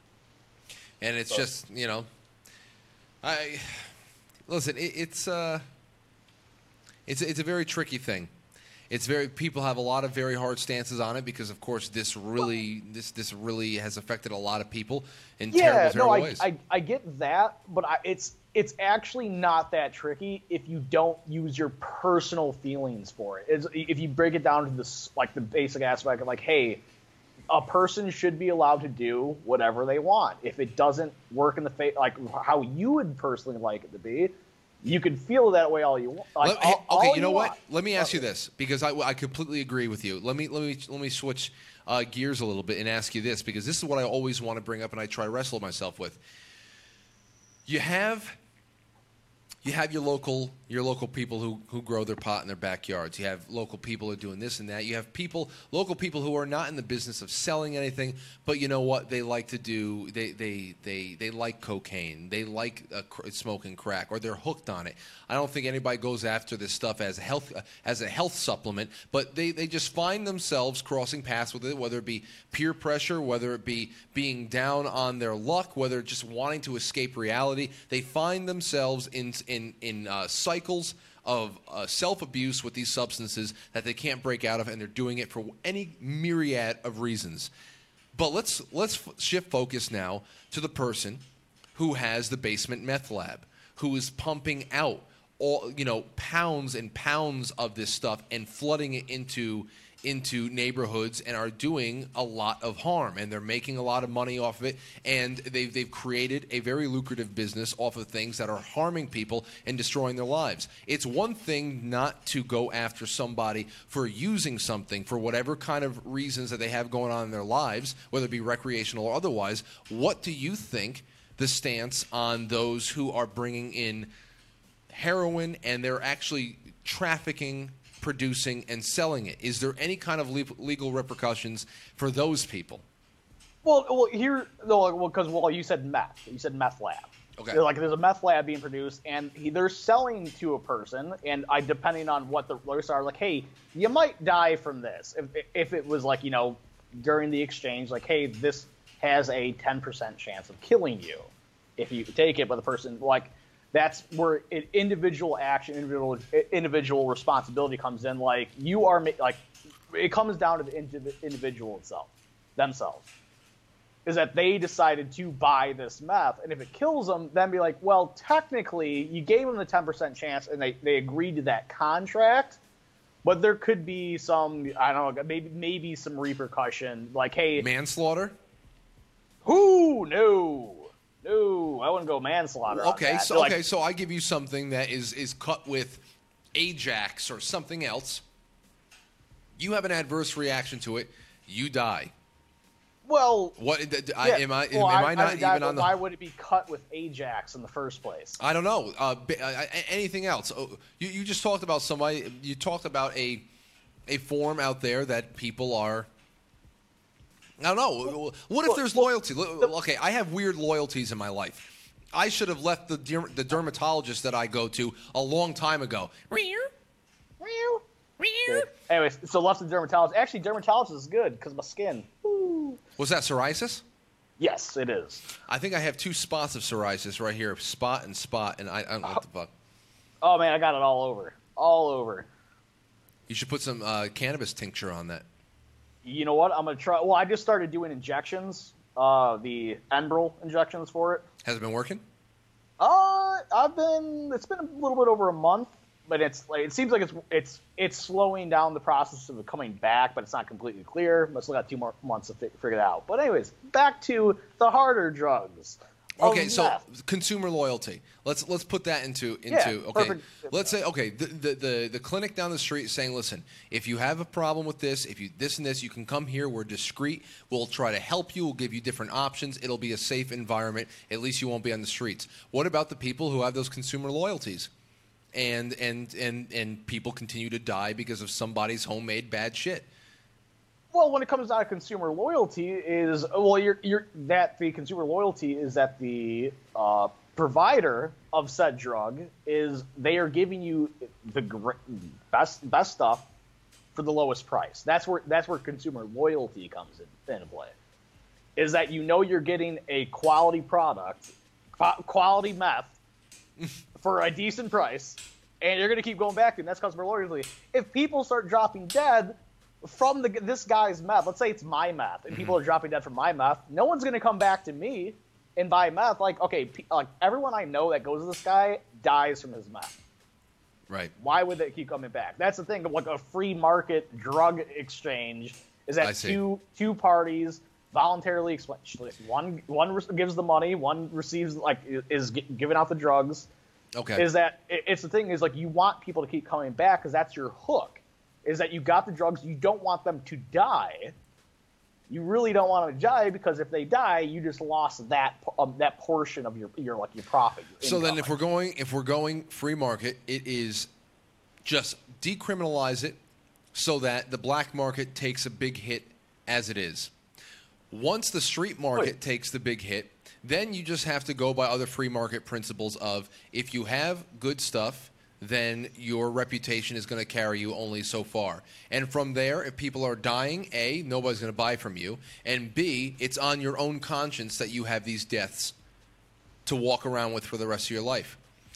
And it's So- just, you know, I listen. It, it's uh, it's it's a very tricky thing. It's very people have a lot of very hard stances on it because, of course, this really this this really has affected a lot of people in Yeah, terrible, no, terrible I, ways. I I get that, but I, it's it's actually not that tricky if you don't use your personal feelings for it. It's, if you break it down to this, like the basic aspect of like, hey, a person should be allowed to do whatever they want. If it doesn't work in the face, like how you would personally like it to be, you can feel that way all you want. Like, Let- hey, all, okay, all you know what? want. Let me ask you Okay. this because I, I completely agree with you. Let me let me let me switch uh, gears a little bit and ask you this because this is what I always want to bring up and I try to wrestle myself with. You have you have your local your local people who, who grow their pot in their backyards. You have local people who are doing this and that. You have people local people who are not in the business of selling anything, but you know what they like to do? They they they, they like cocaine. They like uh, cr- smoking crack, or they're hooked on it. I don't think anybody goes after this stuff as a health uh, as a health supplement, but they, they just find themselves crossing paths with it, whether it be peer pressure, whether it be being down on their luck, whether just wanting to escape reality. They find themselves in in in uh, cycles of uh, self-abuse with these substances that they can't break out of, and they're doing it for any myriad of reasons. But let's let's f- shift focus now to the person who has the basement meth lab, who is pumping out all you know pounds and pounds of this stuff and flooding it into into neighborhoods and are doing a lot of harm, and they're making a lot of money off of it, and they've they've created a very lucrative business off of things that are harming people and destroying their lives. It's one thing not to go after somebody for using something for whatever kind of reasons that they have going on in their lives, whether it be recreational or otherwise. What do you think the stance on those who are bringing in heroin and they're actually trafficking, producing, and selling it? Is there any kind of le- legal repercussions for those people? Well, well, here, no, well, because well, you said meth. You said meth lab. Okay. Like there's a meth lab being produced, and he, they're selling to a person, and I, depending on what the risks are, like, hey, you might die from this. If if it was like you know during the exchange, like, hey, this has a ten percent chance of killing you if you take it, but the person like. That's where it, individual action, individual individual responsibility comes in. Like you are, ma- like it comes down to the indiv- individual itself, themselves. Is that they decided to buy this meth, and if it kills them, then be like, well, technically, you gave them the ten percent chance, and they, they agreed to that contract, but there could be some, I don't know, maybe maybe some repercussion, like, hey, Manslaughter? who no. No, I wouldn't go manslaughter. on Okay, that. so Like, okay, so I give you something that is is cut with Ajax or something else. You have an adverse reaction to it, you die. well, What d- d- I, yeah, am I well, am I not would die, even on but the? why would it be cut with Ajax in the first place? I don't know. Uh, b- uh, anything else? Oh, you you just talked about somebody. You talked about a a form out there that people are. I don't know. What if there's loyalty? Okay, I have weird loyalties in my life. I should have left the der- the dermatologist that I go to a long time ago. Anyways, so left the dermatologist. Actually, dermatologist is good because my skin. Woo. Was that psoriasis? Yes, it is. I think I have two spots of psoriasis right here, spot and spot, and I, I don't know what the fuck. Oh man, I got it all over, all over. You should put some uh, cannabis tincture on that. You know what? I'm gonna try. Well, I just started doing injections. Uh, the Enbrel injections for it. Has it been working? Uh, I've been. It's been a little bit over a month, but it's like it seems like it's it's it's slowing down the process of it coming back, but it's not completely clear. But still got two more months to fi- figure it out. But anyways, back to the harder drugs. Okay, of so meth. consumer loyalty. Let's let's put that into into Yeah, okay. perfect. Let's say okay, the, the the the clinic down the street is saying, listen, if you have a problem with this, if you this and this, you can come here. We're discreet. We'll try to help you. We'll give you different options. It'll be a safe environment. At least you won't be on the streets. What about the people who have those consumer loyalties? And and and and people continue to die because of somebody's homemade bad shit. Well, when it comes down to consumer loyalty, is well, you're, you're that the consumer loyalty is that the uh, provider of said drug is they are giving you the gr- best best stuff for the lowest price. That's where that's where consumer loyalty comes in, into play. Is that you know you're getting a quality product, qu- quality meth for a decent price, and you're going to keep going back to it. And that's customer loyalty. If people start dropping dead from the this guy's meth, let's say it's my meth, and people are dropping dead from my meth, no one's going to come back to me and buy meth. Like, okay, pe- like everyone I know that goes to this guy dies from his meth. Right. Why would they keep coming back? That's the thing. Like a free market drug exchange is I that see. two two parties voluntarily explain. One one re- gives the money, one receives like is g- giving out the drugs. Okay. Is that it, it's the thing is like you want people to keep coming back because that's your hook. Is that you got the drugs, you don't want them to die. You really don't want them to die because if they die, you just lost that um, that portion of your your like your profit. Your So then, income. if we're going if we're going free market, it is just decriminalize it so that the black market takes a big hit as it is. Once the street market Wait. takes the big hit, then you just have to go by other free market principles of if you have good stuff, then your reputation is going to carry you only so far. And from there, if people are dying, A, nobody's going to buy from you, and B, it's on your own conscience that you have these deaths to walk around with for the rest of your life.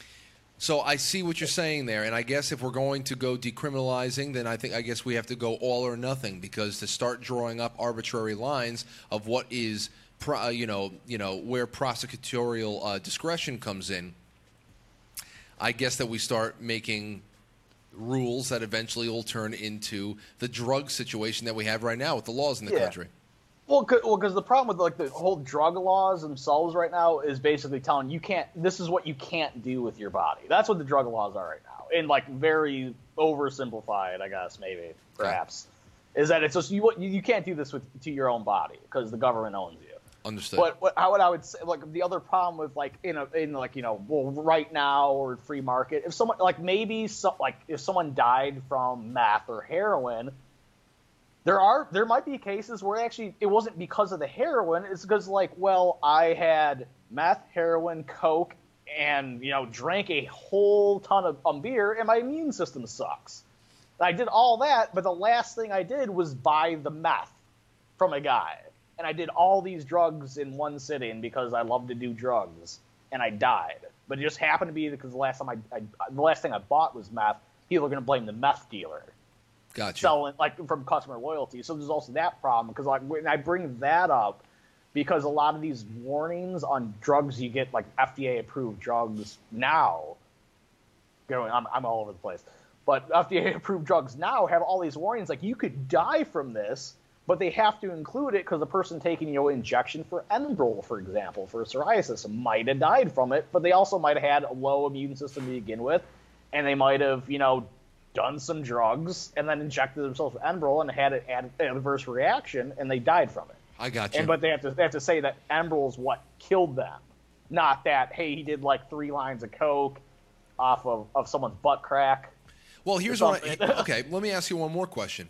So I see what you're saying there, and I guess if we're going to go decriminalizing, then I think I guess we have to go all or nothing, because to start drawing up arbitrary lines of what is, pro, uh, you know, you know, where prosecutorial uh, discretion comes in, I guess that we start making rules that eventually will turn into the drug situation that we have right now with the laws in the Yeah. country. Well, because well, 'cause the problem with like the whole drug laws themselves right now is basically telling you can't. This is what you can't do with your body. That's what the drug laws are right now, and like very oversimplified, I guess maybe perhaps, is that it's just you you can't do this with to your own body because the government owns you. Understood. But what how would I would say like the other problem with like in a in like you know well right now or free market if someone like maybe so, like if someone died from meth or heroin. There are there might be cases where actually it wasn't because of the heroin. It's because like, well, I had meth, heroin, coke, and you know drank a whole ton of um, beer, and my immune system sucks. I did all that, but the last thing I did was buy the meth from a guy, and I did all these drugs in one sitting because I love to do drugs, and I died. But it just happened to be because the last time I, I the last thing I bought was meth. People are going to blame the meth dealer. Gotcha. Selling like from customer loyalty. So there's also that problem because like when I bring that up because a lot of these warnings on drugs you get like F D A approved drugs now. Going, I'm I'm all over the place, but F D A approved drugs now have all these warnings like you could die from this, but they have to include it because the person taking you know injection for Enbrel, for example, for psoriasis might have died from it, but they also might have had a low immune system to begin with, and they might have you know. done some drugs and then injected themselves with Enbrel and had an adverse reaction and they died from it. I got you. And but they have to they have to say that Enbrel is what killed them, not that hey he did like three lines of coke off of, of someone's butt crack. Well, here's what I, okay, let me ask you one more question.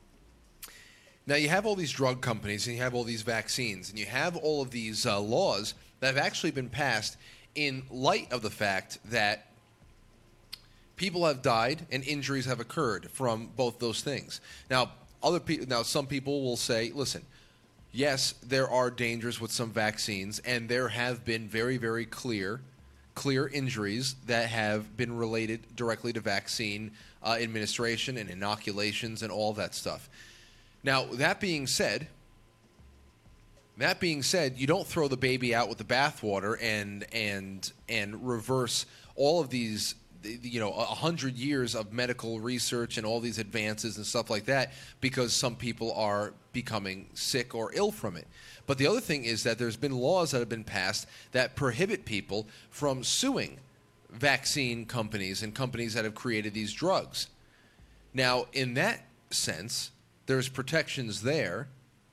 Now, you have all these drug companies and you have all these vaccines and you have all of these uh, laws that have actually been passed in light of the fact that people have died and injuries have occurred from both those things. Now, other people, now some people will say, listen, yes, there are dangers with some vaccines, and there have been very, very clear, clear injuries that have been related directly to vaccine uh, administration and inoculations and all that stuff. Now, that being said, That being said, you don't throw the baby out with the bathwater and and and reverse all of these, you know, a hundred years of medical research and all these advances and stuff like that because some people are becoming sick or ill from it. But the other thing is that there's been laws that have been passed that prohibit people from suing vaccine companies and companies that have created these drugs. Now, in that sense, there's protections there.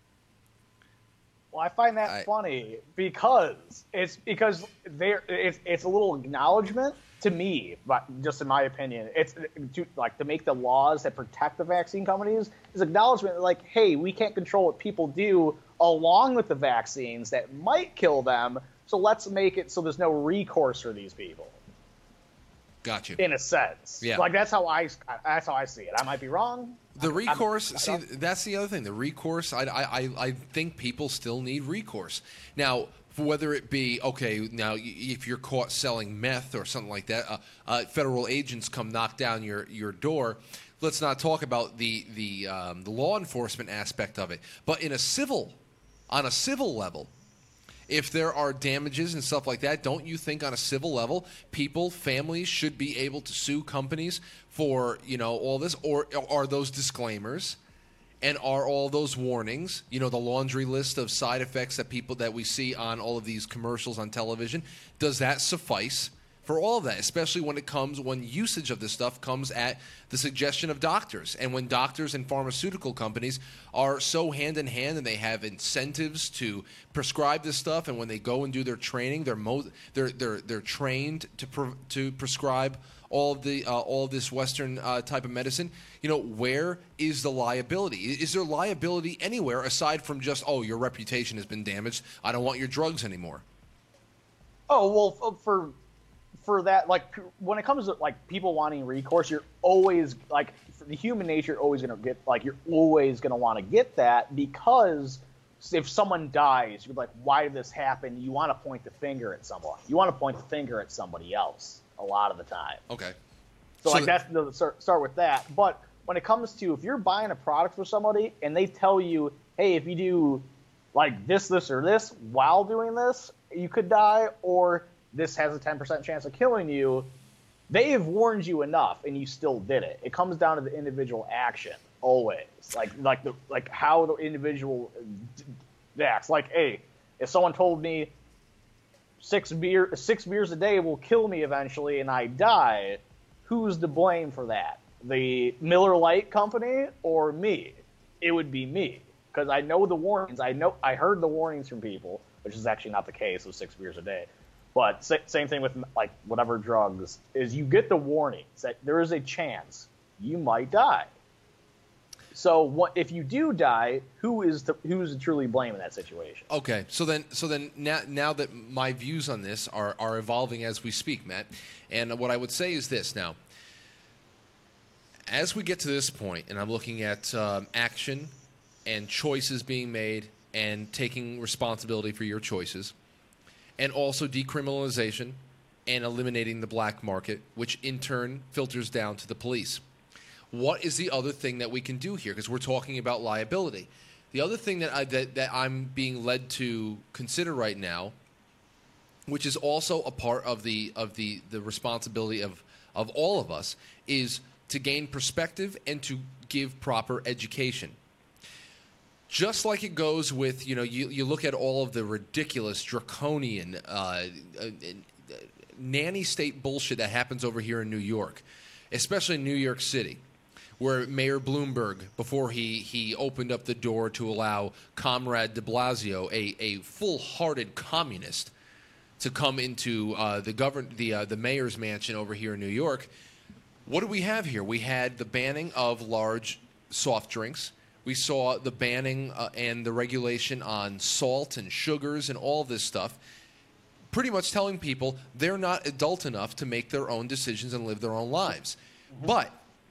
Well, I find that I, funny because it's because there it's it's a little acknowledgement to me, but just in my opinion, it's to, like to make the laws that protect the vaccine companies is acknowledgement like, hey, we can't control what people do along with the vaccines that might kill them, so let's make it so there's no recourse for these people. Got you. In a sense, yeah. Like that's how I that's how I see it. I might be wrong. The recourse, I'm, see, that's the other thing. The recourse, I, I, I think people still need recourse. Now, whether it be, okay, now if you're caught selling meth or something like that, uh, uh, federal agents come knock down your, your door. Let's not talk about the, the, um, the law enforcement aspect of it. But in a civil, on a civil level, if there are damages and stuff like that, don't you think on a civil level, people, families should be able to sue companies for, you know, all this? Or are those disclaimers and are all those warnings, you know, the laundry list of side effects that people that we see on all of these commercials on television, does that suffice for all of that, especially when it comes, when usage of this stuff comes at the suggestion of doctors, and when doctors and pharmaceutical companies are so hand in hand and they have incentives to prescribe this stuff, and when they go and do their training, they're mo- they're they're they're trained to pre- to prescribe all of the uh, all of this Western uh, type of medicine. You know, where is the liability? Is there liability anywhere aside from just, oh, your reputation has been damaged, I don't want your drugs anymore? Oh well, for. For that, like when it comes to like people wanting recourse, you're always like the human nature, you're always gonna get like you're always gonna want to get that because if someone dies, you're like, why did this happen? You want to point the finger at someone. You want to point the finger at somebody else a lot of the time. Okay. So, So like the- that's the start, start with that. But when it comes to if you're buying a product for somebody and they tell you, hey, if you do like this, this, or this while doing this, you could die, or this has a ten percent chance of killing you, they have warned you enough and you still did it. It comes down to the individual action always. Like like the like how the individual acts. Like, hey, if someone told me six beer six beers a day will kill me eventually and I die, who's to blame for that? The Miller Lite company or me? It would be me. Because I know the warnings. I know I heard the warnings from people, which is actually not the case with six beers a day. But same thing with like whatever drugs is you get the warnings that there is a chance you might die. So what if you do die? Who is the who is truly blame in that situation? Okay, so then, so then now, now that my views on this are, are evolving as we speak, Matt, and what I would say is this: now, as we get to this point, and I'm looking at um, action and choices being made and taking responsibility for your choices, and also decriminalization and eliminating the black market, which in turn filters down to the police. What is the other thing that we can do here? Because we're talking about liability. The other thing that, I, that that I'm being led to consider right now, which is also a part of the of the, the responsibility of, of all of us, is to gain perspective and to give proper education. Just like it goes with, you know, you, you look at all of the ridiculous, draconian, uh, uh, uh, nanny state bullshit that happens over here in New York, especially in New York City, where Mayor Bloomberg, before he, he opened up the door to allow Comrade de Blasio, a, a full-hearted communist, to come into uh, the govern the uh, the mayor's mansion over here in New York, what do we have here? We had the banning of large soft drinks. We saw the banning uh, and the regulation on salt and sugars and all this stuff, pretty much telling people they're not adult enough to make their own decisions and live their own lives. Mm-hmm. But,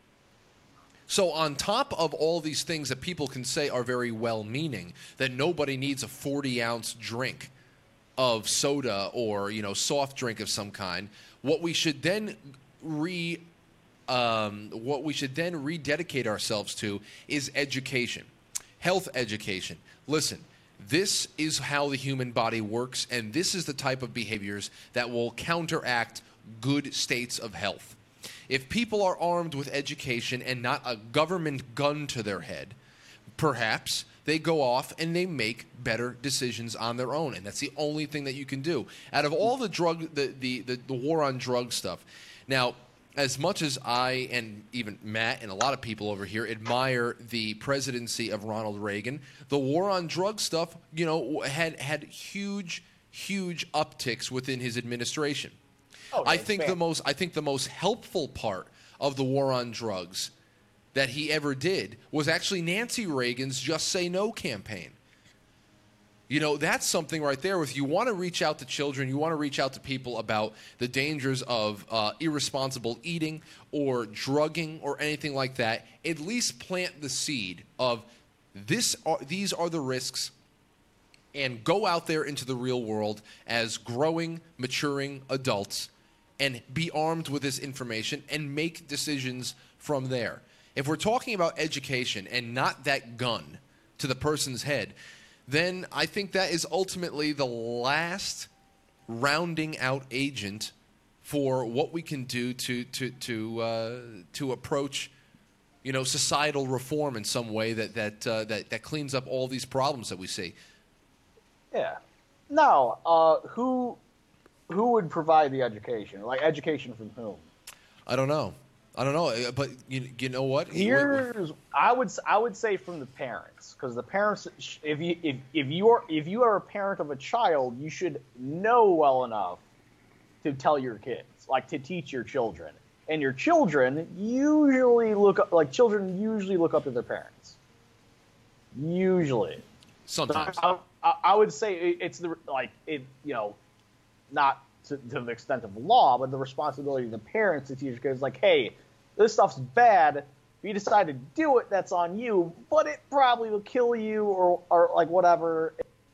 so on top of all these things that people can say are very well-meaning, that nobody needs a forty-ounce drink of soda or, you know, soft drink of some kind, what we should then re- Um, what we should then rededicate ourselves to is education, health education. Listen, This is how the human body works, and this is the type of behaviors that will counteract good states of health. If people are armed with education and not a government gun to their head, perhaps they go off and they make better decisions on their own, and that's the only thing that you can do. Out of all the drug, the the, the, the war on drug stuff, now, as much as I and even Matt and a lot of people over here admire the presidency of Ronald Reagan, the war on drug stuff, you know, had had huge, huge upticks within his administration. Oh, I it's think bad. the most I think the most helpful part of the war on drugs that he ever did was actually Nancy Reagan's Just Say No campaign. You know, that's something right there. If you want to reach out to children, you want to reach out to people about the dangers of uh, irresponsible eating or drugging or anything like that, at least plant the seed of this. Are, these are the risks, and go out there into the real world as growing, maturing adults and be armed with this information and make decisions from there. If we're talking about education and not that gun to the person's head, then I think that is ultimately the last rounding out agent for what we can do to to to uh, to approach, you know, societal reform in some way that that uh, that that cleans up all these problems that we see. Yeah. Now, uh, who who would provide the education? Like education from whom? I don't know. I don't know, uh, but you you know what? Here's I would I would say from the parents, because the parents, if you if if you are if you are a parent of a child, you should know well enough to tell your kids, like to teach your children, and your children usually look up, like children usually look up to their parents. Usually, sometimes I, I, I would say it's the like it you know, not to, to the extent of law, but the responsibility of the parents to teach kids, like, hey, this stuff's bad. If you decide to do it, that's on you, but it probably will kill you or, or like whatever.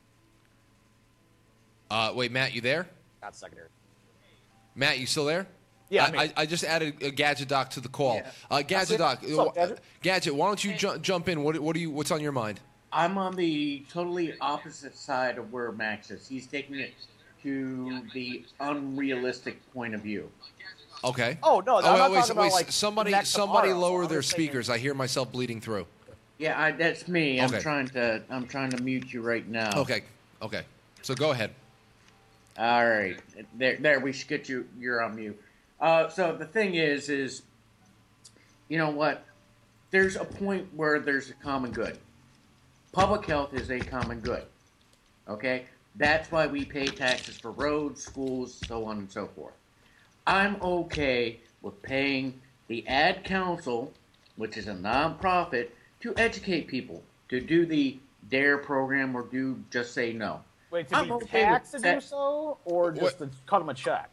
Uh, wait, Matt, you there? Not secondary. Matt, you still there? Yeah, I, I'm I, here. I just added a Gadget Doc to the call. Yeah. Uh, Gadget Doc, What's up, uh, Gadget? Gadget, why don't you ju- jump in? What, what do you? What's on your mind? I'm on the totally opposite side of where Max is. He's taking it to the unrealistic point of view. Okay. Oh no, I'm Oh, not wait, wait, talking wait, about like somebody, next somebody tomorrow. lower I'm their just saying- speakers. I hear myself bleeding through. Yeah, I, that's me. I'm Okay. trying to. I'm trying to mute you right now. Okay, okay. So go ahead. All right. There, there. We should get you. You're on mute. Uh, so the thing is, is, you know what? There's a point where there's a common good. Public health is a common good. Okay. That's why we pay taxes for roads, schools, so on and so forth. I'm okay with paying the Ad Council, which is a nonprofit, to educate people, to do the DARE program or do Just Say No. Wait, to I'm be okay taxed to with do that. so, or just to cut them a check?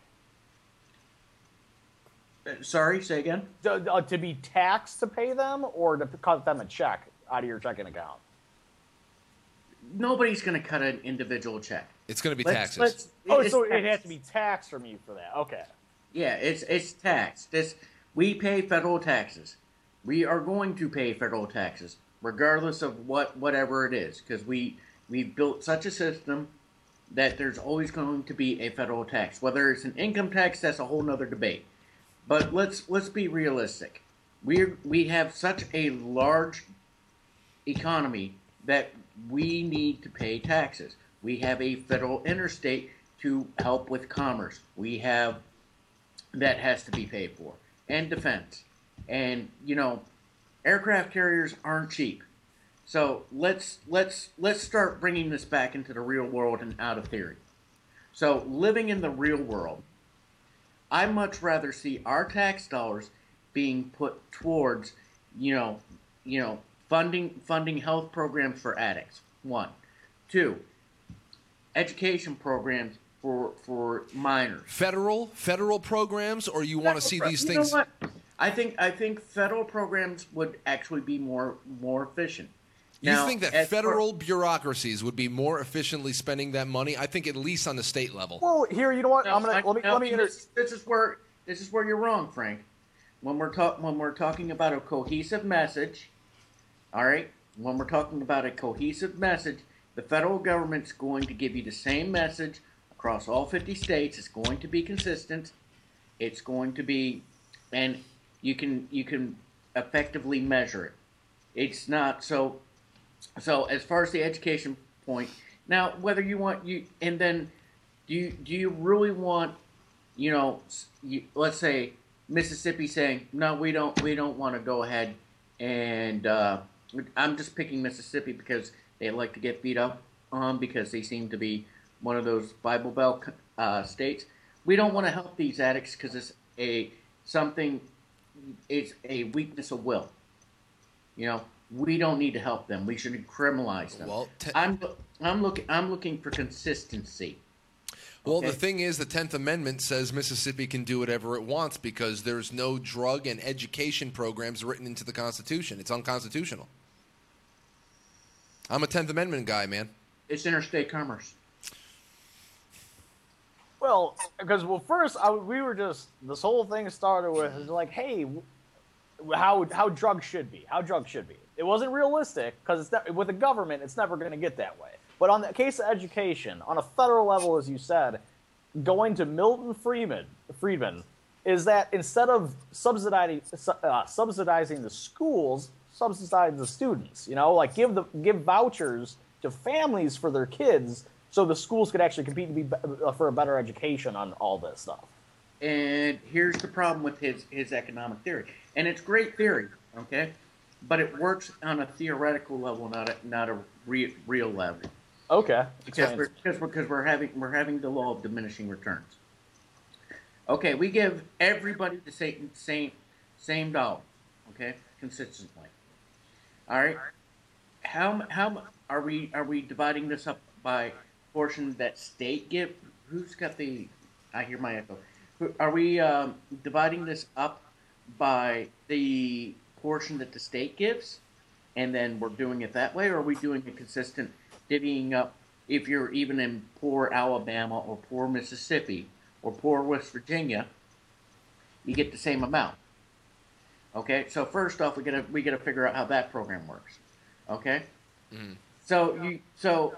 Uh, sorry, say again? To, uh, to be taxed to pay them, or to cut them a check out of your checking account? Nobody's going to cut an individual check. It's going to be Let's- taxes. let's- Oh, it's so it taxed. has to be taxed from you for that. Okay. Yeah, it's it's taxed. This we pay federal taxes. We are going to pay federal taxes, regardless of what whatever it is, because we we've built such a system that there's always going to be a federal tax. Whether it's an income tax, that's a whole nother debate. But let's let's be realistic. We we have such a large economy that we need to pay taxes. We have a federal interstate to help with commerce. We have that has to be paid for, and defense. And you know, aircraft carriers aren't cheap. So let's let's let's start bringing this back into the real world and out of theory. So living in the real world, I much rather see our tax dollars being put towards, you know, you know, funding funding health programs for addicts. One, two, education programs for for minors. Federal federal programs, or you want to see these You things? know what? I think I think federal programs would actually be more more efficient. You Now, think that as far- federal bureaucracies would be more efficiently spending that money? I think at least on the state level. Well, here, you know what? No, I'm gonna I- let me no, let me inter- this, this is where this is where you're wrong, Frank. When we're talk when we're talking about a cohesive message, all right. When we're talking about a cohesive message The federal government's going to give you the same message across all fifty states. It's going to be consistent. It's going to be, and you can you can effectively measure it. It's not so. So as far as the education point, now whether you want you and then do you do you really want, you know, you, let's say Mississippi saying no, we don't we don't want to go ahead and uh, I'm just picking Mississippi because they like to get beat up on because they seem to be one of those Bible Belt uh, states. We don't want to help these addicts because it's a something. It's a weakness of will. You know, we don't need to help them. We should criminalize them. Well, te- I'm I'm looking I'm looking for consistency. Well, Okay. the thing is, the tenth Amendment says Mississippi can do whatever it wants because there's no drug and education programs written into the Constitution. It's unconstitutional. I'm a tenth Amendment guy, man. It's interstate commerce. Well, because well, first I, we were just this whole thing started with is like, hey, w- how how drugs should be, how drugs should be. It wasn't realistic because it's not, with the government, it's never going to get that way. But on the case of education, on a federal level, as you said, going to Milton Friedman, Friedman is that instead of subsidizing uh, subsidizing the schools, subsidize the students. You know, like give the give vouchers to families for their kids. So the schools could actually compete to be, uh, for a better education on all this stuff. And here's the problem with his, his economic theory. And it's great theory, okay? But it works on a theoretical level, not a, not a re, real level. Okay. Because we're, because, we're, because we're having we're having the law of diminishing returns. Okay, we give everybody the same same same dollar, okay, consistently. All right. How how are we are we dividing this up by portion that state give? Who's got the? I hear my echo. Who- Are we um, dividing this up by the portion that the state gives, and then we're doing it that way, or are we doing a consistent divvying up? If you're even in poor Alabama or poor Mississippi or poor West Virginia, you get the same amount. Okay, so first off, we gotta we gotta figure out how that program works. Okay, Mhm. so you so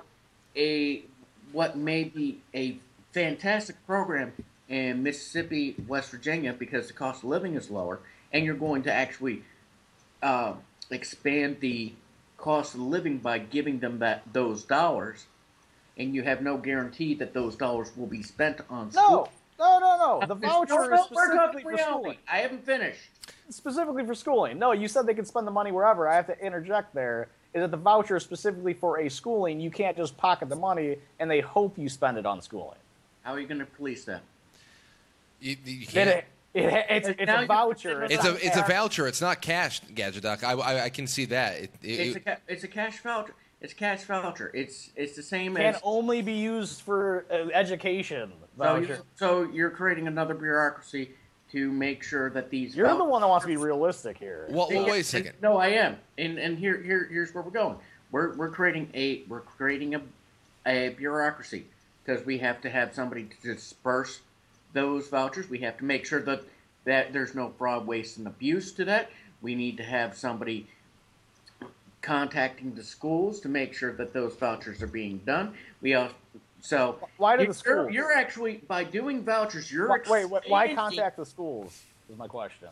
a what may be a fantastic program in Mississippi, West Virginia, because the cost of living is lower, and you're going to actually uh, expand the cost of living by giving them that those dollars, and you have no guarantee that those dollars will be spent on school. No, no, no, no. The There's voucher no- is no, we're talking specifically for reality. schooling. I haven't finished. Specifically for schooling. No, you said they could spend the money wherever. I have to interject there. Is that the voucher is specifically for a schooling? You can't just pocket the money and they hope you spend it on schooling. How are you going to police that? You, you It, can't. it, it, it's it's Now a you're- voucher. It's not a it's a cash. voucher. It's not cash, Gadget Doc. I, I, I can see that. It, it, It's a ca- it's a cash voucher. It's cash voucher. It's it's the same Can as only be used for uh, education. so Voucher. you're, so you're creating another bureaucracy to make sure that these You're the vouchers- one that wants to be realistic here. well, well, wait a second. No, I am, and and here here here's where we're going. We're we're creating a we're creating a a bureaucracy because we have to have somebody to disperse those vouchers. We have to make sure that that there's no fraud, waste, and abuse to that. We need to have somebody contacting the schools to make sure that those vouchers are being done. We also so Why do the you're, schools? you're actually by doing vouchers. You're Wait, wait, wait, why expanding- contact the schools? Is my question.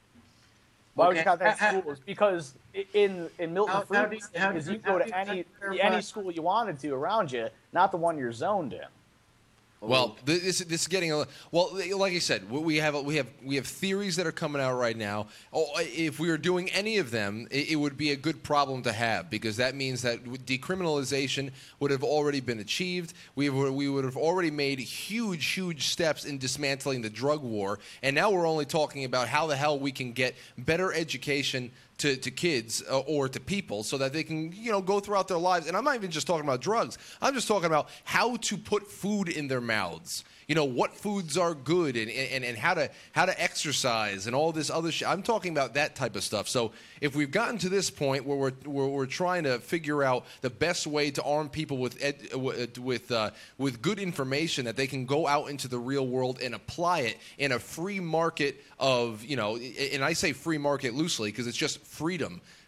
Why would you Okay. contact How- how- schools? Because i- in in Milton How- how Friedman, do you- how is do you you- go how to do you any clarify- any school you wanted to around you, not the one you're zoned in. Well, this this is getting a well. Like I said, we have we have we have theories that are coming out right now. Oh, if we were doing any of them, it, it would be a good problem to have because that means that decriminalization would have already been achieved. We were, we would have already made huge huge steps in dismantling the drug war, and now we're only talking about how the hell we can get better education to, to kids uh, or to people so that they can, you know, go throughout their lives. And I'm not even just talking about drugs. I'm just talking about how to put food in their mouths. You know, what foods are good and, and, and how to how to exercise and all this other shit. I'm talking about that type of stuff. So if we've gotten to this point where we're where we're trying to figure out the best way to arm people with ed, with uh, with good information that they can go out into the real world and apply it in a free market of, you know, and I say free market loosely because it's just freedom.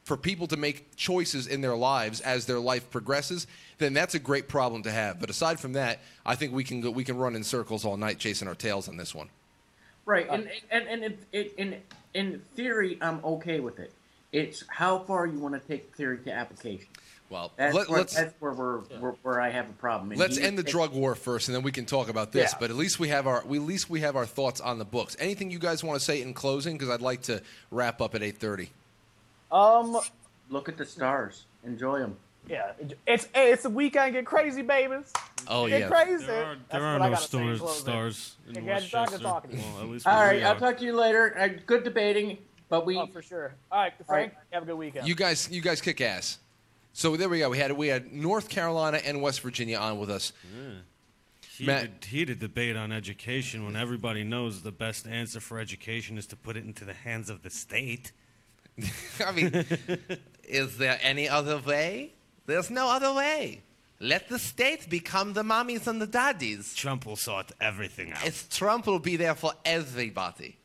for people to make choices in their lives as their life progresses, then that's a great problem to have. But aside from that, I think we can go, we can run in circles all night chasing our tails on this one. Right, and and and it, it, in in theory, I'm okay with it. It's how far you want to take theory to application. Well, that's, let, where, let's that's where we're where, where I have a problem. And let's he end the is- drug war first, and then we can talk about this. Yeah. But at least we have our we, at least we have our thoughts on the books. Anything you guys want to say in closing? Because I'd like to wrap up at eight thirty. Um, Look at the stars. Enjoy them. yeah, it's hey, it's the weekend. Get crazy, babies. Oh Get yeah. crazy. There are, That's there are what I no gotta say in stars, closing. stars in Yeah, guys, talk to Westchester. talk to you. Well, at least All where right, we I'll are. talk to you later. Uh, good debating, but we Oh, for sure. All right, Frank, have a good weekend. You guys, you guys kick ass. So there we go. We had we had North Carolina and West Virginia on with us. Heated, heated debate on education when everybody knows the best answer for education is to put it into the hands of the state. I mean, is there any other way? There's no other way. Let the state become the mommies and the daddies. Trump will sort everything out. It's Trump will be there for everybody.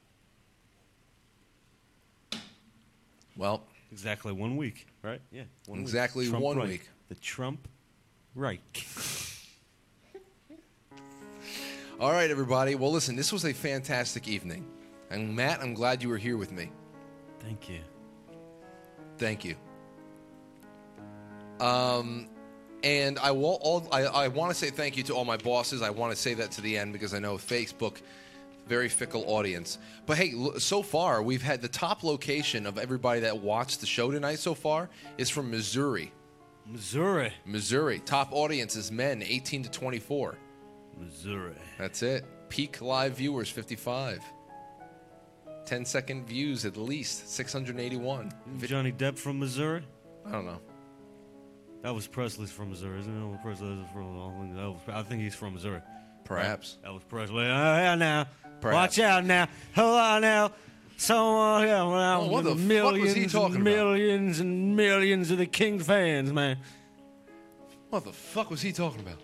Well, Exactly one week, right? Yeah. One Exactly week. Trump one Reich. week. The Trump Reich. all right, everybody. Well, listen, this was a fantastic evening. And Matt, I'm glad you were here with me. Thank you. Thank you. Um, and I will. All, I, I want to say thank you to all my bosses. I want to say that to the end because I know Facebook, very fickle audience. But hey, l- so far we've had the top location of everybody that watched the show tonight. So far is from Missouri. Missouri. Missouri. Top audience is men, eighteen to twenty-four. Missouri. That's it. Peak live viewers, fifty-five. ten second views at least, six hundred eighty-one. Johnny Depp from Missouri? I don't know. That was Presley's from Missouri, isn't it? Well, Presley's from. That was, I think he's from Missouri. Perhaps. That was Presley. Oh, yeah, now. Perhaps. Watch out now. Hold on now. Someone here. Well, Oh, what the fuck was millions he talking and about? millions and millions of the King fans, man. What the fuck was he talking about?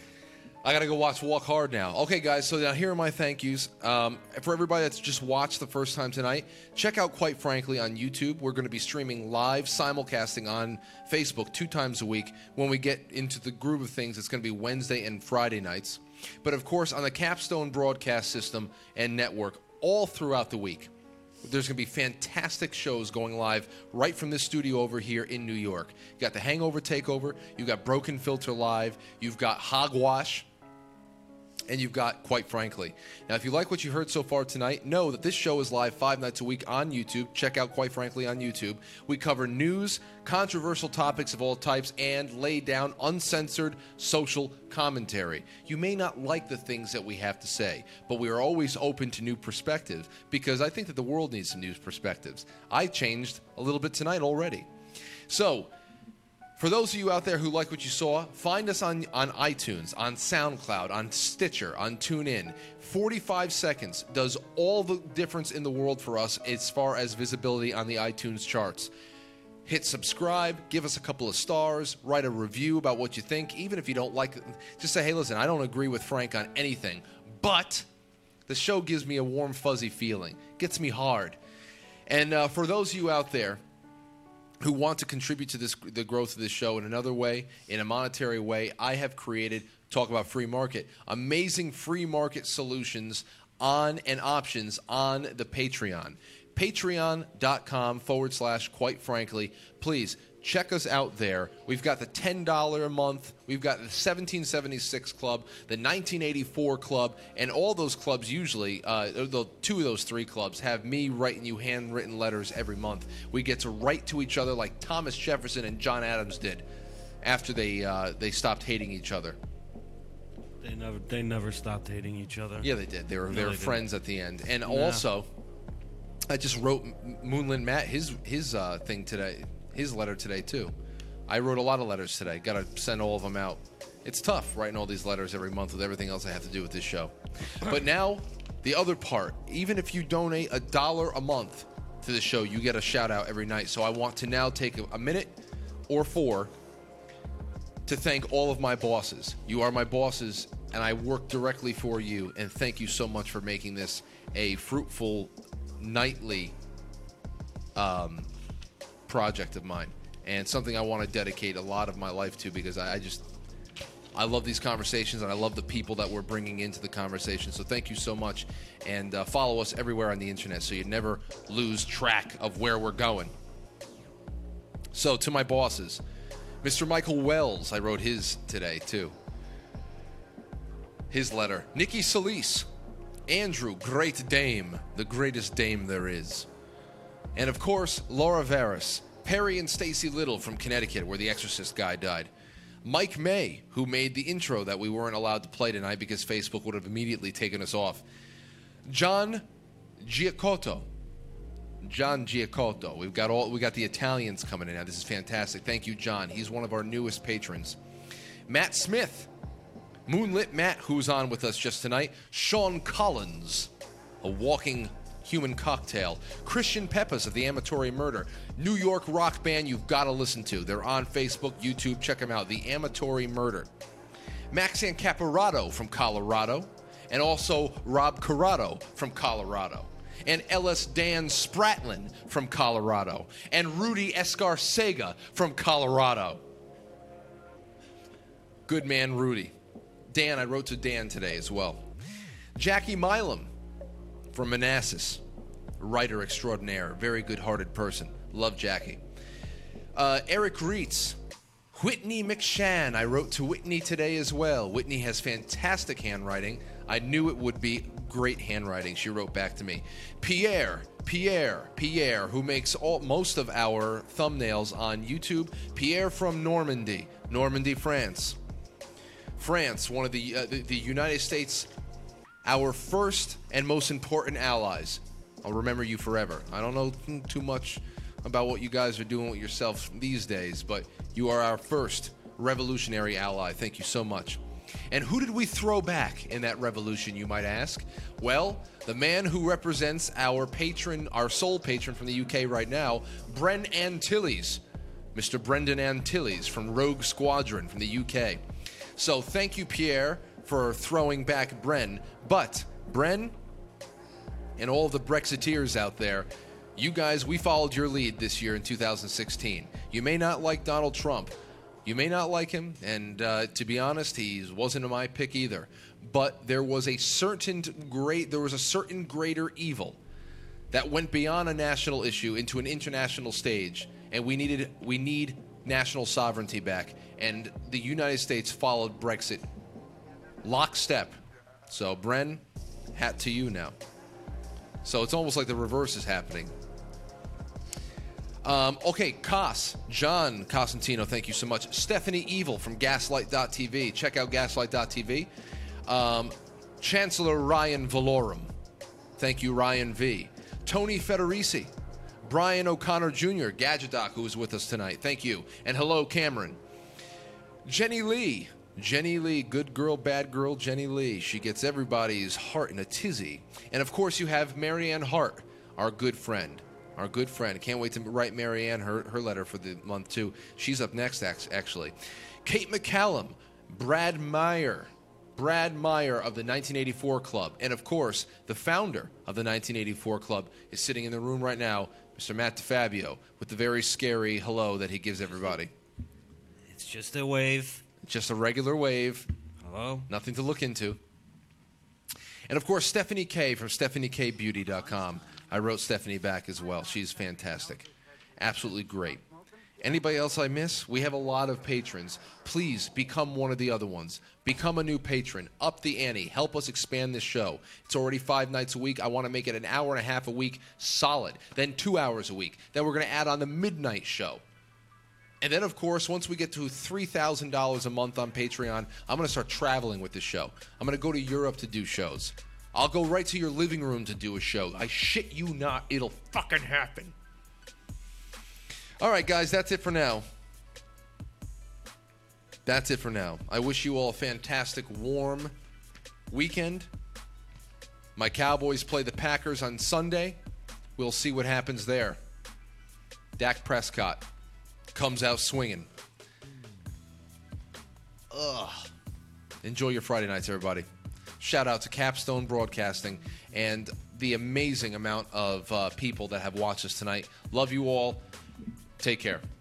I gotta go watch Walk Hard now. Okay, guys, so now here are my thank yous. Um, for everybody that's just watched the first time tonight, check out Quite Frankly on YouTube. We're going to be streaming live, simulcasting on Facebook two times a week. When we get into the groove of things, it's going to be Wednesday and Friday nights. But of course, on the Capstone broadcast system and network, all throughout the week. There's going to be fantastic shows going live right from this studio over here in New York. You got the Hangover Takeover, you got Broken Filter Live, you've got Hogwash, and you've got Quite Frankly. Now, if you like what you heard so far tonight, know that this show is live five nights a week on YouTube. Check out Quite Frankly on YouTube. We cover news, controversial topics of all types, and lay down uncensored social commentary. You may not like the things that we have to say, but we are always open to new perspectives because I think that the world needs some new perspectives. I changed a little bit tonight already. So, for those of you out there who like what you saw, find us on, on iTunes, on SoundCloud, on Stitcher, on TuneIn. forty-five seconds does all the difference in the world for us as far as visibility on the iTunes charts. Hit subscribe, give us a couple of stars, write a review about what you think. Even if you don't like it, just say, hey, listen, I don't agree with Frank on anything, but the show gives me a warm, fuzzy feeling. Gets me hard. And uh, for those of you out there who want to contribute to this, the growth of this show in another way, in a monetary way, I have created, talk about free market, amazing free market solutions on and options on the Patreon. Patreon.com forward slash quite frankly. Please check us out there. We've got the ten dollars a month. We've got the seventeen seventy-six club, the nineteen eighty-four club, and all those clubs usually, uh, the two of those three clubs have me writing you handwritten letters every month. We get to write to each other like Thomas Jefferson and John Adams did after they uh, they stopped hating each other. They never, they never stopped hating each other. Yeah, they did. They were No, they were they friends at the end. And Yeah. also, I just wrote Moonland Matt his his uh, thing today, his letter today too. I wrote a lot of letters today. Got to send all of them out. It's tough writing all these letters every month with everything else I have to do with this show. But now, the other part. Even if you donate a dollar a month to the show, you get a shout out every night. So I want to now take a, a minute or four to thank all of my bosses. You are my bosses, and I work directly for you. And thank you so much for making this a fruitful nightly um, project of mine and something I want to dedicate a lot of my life to because I, I just I love these conversations and I love the people that we're bringing into the conversation. So thank you so much, and uh, follow us everywhere on the internet so you never lose track of where we're going. So to my bosses, Mister Michael Wells, I wrote his today too. His letter. Nikki Solis, Andrew, great dame, the greatest dame there is. And of course, Laura Varus, Perry and Stacy Little from Connecticut, where the Exorcist guy died. Mike May, who made the intro that we weren't allowed to play tonight because Facebook would have immediately taken us off. John Giacotto. John Giacotto. We've got all we got the Italians coming in now. This is fantastic. Thank you, John. He's one of our newest patrons. Matt Smith. Moonlit Matt, who's on with us just tonight. Sean Collins, a walking human cocktail. Christian Peppas of the Amatory Murder. New York rock band you've got to listen to. They're on Facebook, YouTube. Check them out. The Amatory Murder. Max Ancaparato from Colorado. And also Rob Corrado from Colorado. And Ellis Dan Spratlin from Colorado. And Rudy Escarcega from Colorado. Good man, Rudy. Dan, I wrote to Dan today as well. Jackie Milam from Manassas, writer extraordinaire, very good-hearted person. Love Jackie. Uh, Eric Reitz. Whitney McShann. I wrote to Whitney today as well. Whitney has fantastic handwriting. I knew it would be great handwriting. She wrote back to me. Pierre, Pierre, Pierre, who makes all most of our thumbnails on YouTube. Pierre from Normandy, Normandy, France. France, one of the, uh, the the United States, our first and most important allies. I'll remember you forever. I don't know too much about what you guys are doing with yourself these days, but you are our first revolutionary ally. Thank you so much. And who did we throw back in that revolution, you might ask? Well, the man who represents our patron, our sole patron from the U K right now, Bren Antilles. Mister Brendan Antilles from Rogue Squadron from the U K. So thank you, Pierre, for throwing back Bren. But, Bren, and all the Brexiteers out there, you guys, we followed your lead this year in two thousand sixteen. You may not like Donald Trump. You may not like him, and uh, to be honest, he wasn't my pick either. But there was a certain great, there was a certain greater evil that went beyond a national issue into an international stage, and we needed, we need national sovereignty back. And the United States followed Brexit lockstep. So, Bren, hat to you now. So it's almost like the reverse is happening. Um, okay, Cos, John Cosentino, thank you so much. Stephanie Evil from Gaslight dot T V. Check out Gaslight dot T V. Um, Chancellor Ryan Valorum. Thank you, Ryan V. Tony Federici. Brian O'Connor Junior, Gadget Doc, who is with us tonight. Thank you. And hello, Cameron. Jenny Lee. Jenny Lee, good girl, bad girl, Jenny Lee. She gets everybody's heart in a tizzy. And, of course, you have Marianne Hart, our good friend. Our good friend. Can't wait to write Marianne her, her letter for the month, too. She's up next, actually. Kate McCallum. Brad Meyer. Brad Meyer of the nineteen eighty-four Club. And, of course, the founder of the nineteen eighty-four Club is sitting in the room right now, Mister Matt DeFabio, with the very scary hello that he gives everybody. It's just a wave. Just a regular wave. Hello. Nothing to look into. And, of course, Stephanie K from Stephanie K Beauty dot com. I wrote Stephanie back as well. She's fantastic. Absolutely great. Anybody else I miss? We have a lot of patrons. Please become one of the other ones. Become a new patron. Up the ante. Help us expand this show. It's already five nights a week. I want to make it an hour and a half a week solid. Then two hours a week. Then we're going to add on the midnight show. And then, of course, once we get to three thousand dollars a month on Patreon, I'm going to start traveling with this show. I'm going to go to Europe to do shows. I'll go right to your living room to do a show. I shit you not. It'll fucking happen. All right, guys, that's it for now. That's it for now. I wish you all a fantastic, warm weekend. My Cowboys play the Packers on Sunday. We'll see what happens there. Dak Prescott comes out swinging. Ugh. Enjoy your Friday nights, everybody. Shout out to Capstone Broadcasting and the amazing amount of uh, people that have watched us tonight. Love you all. Take care.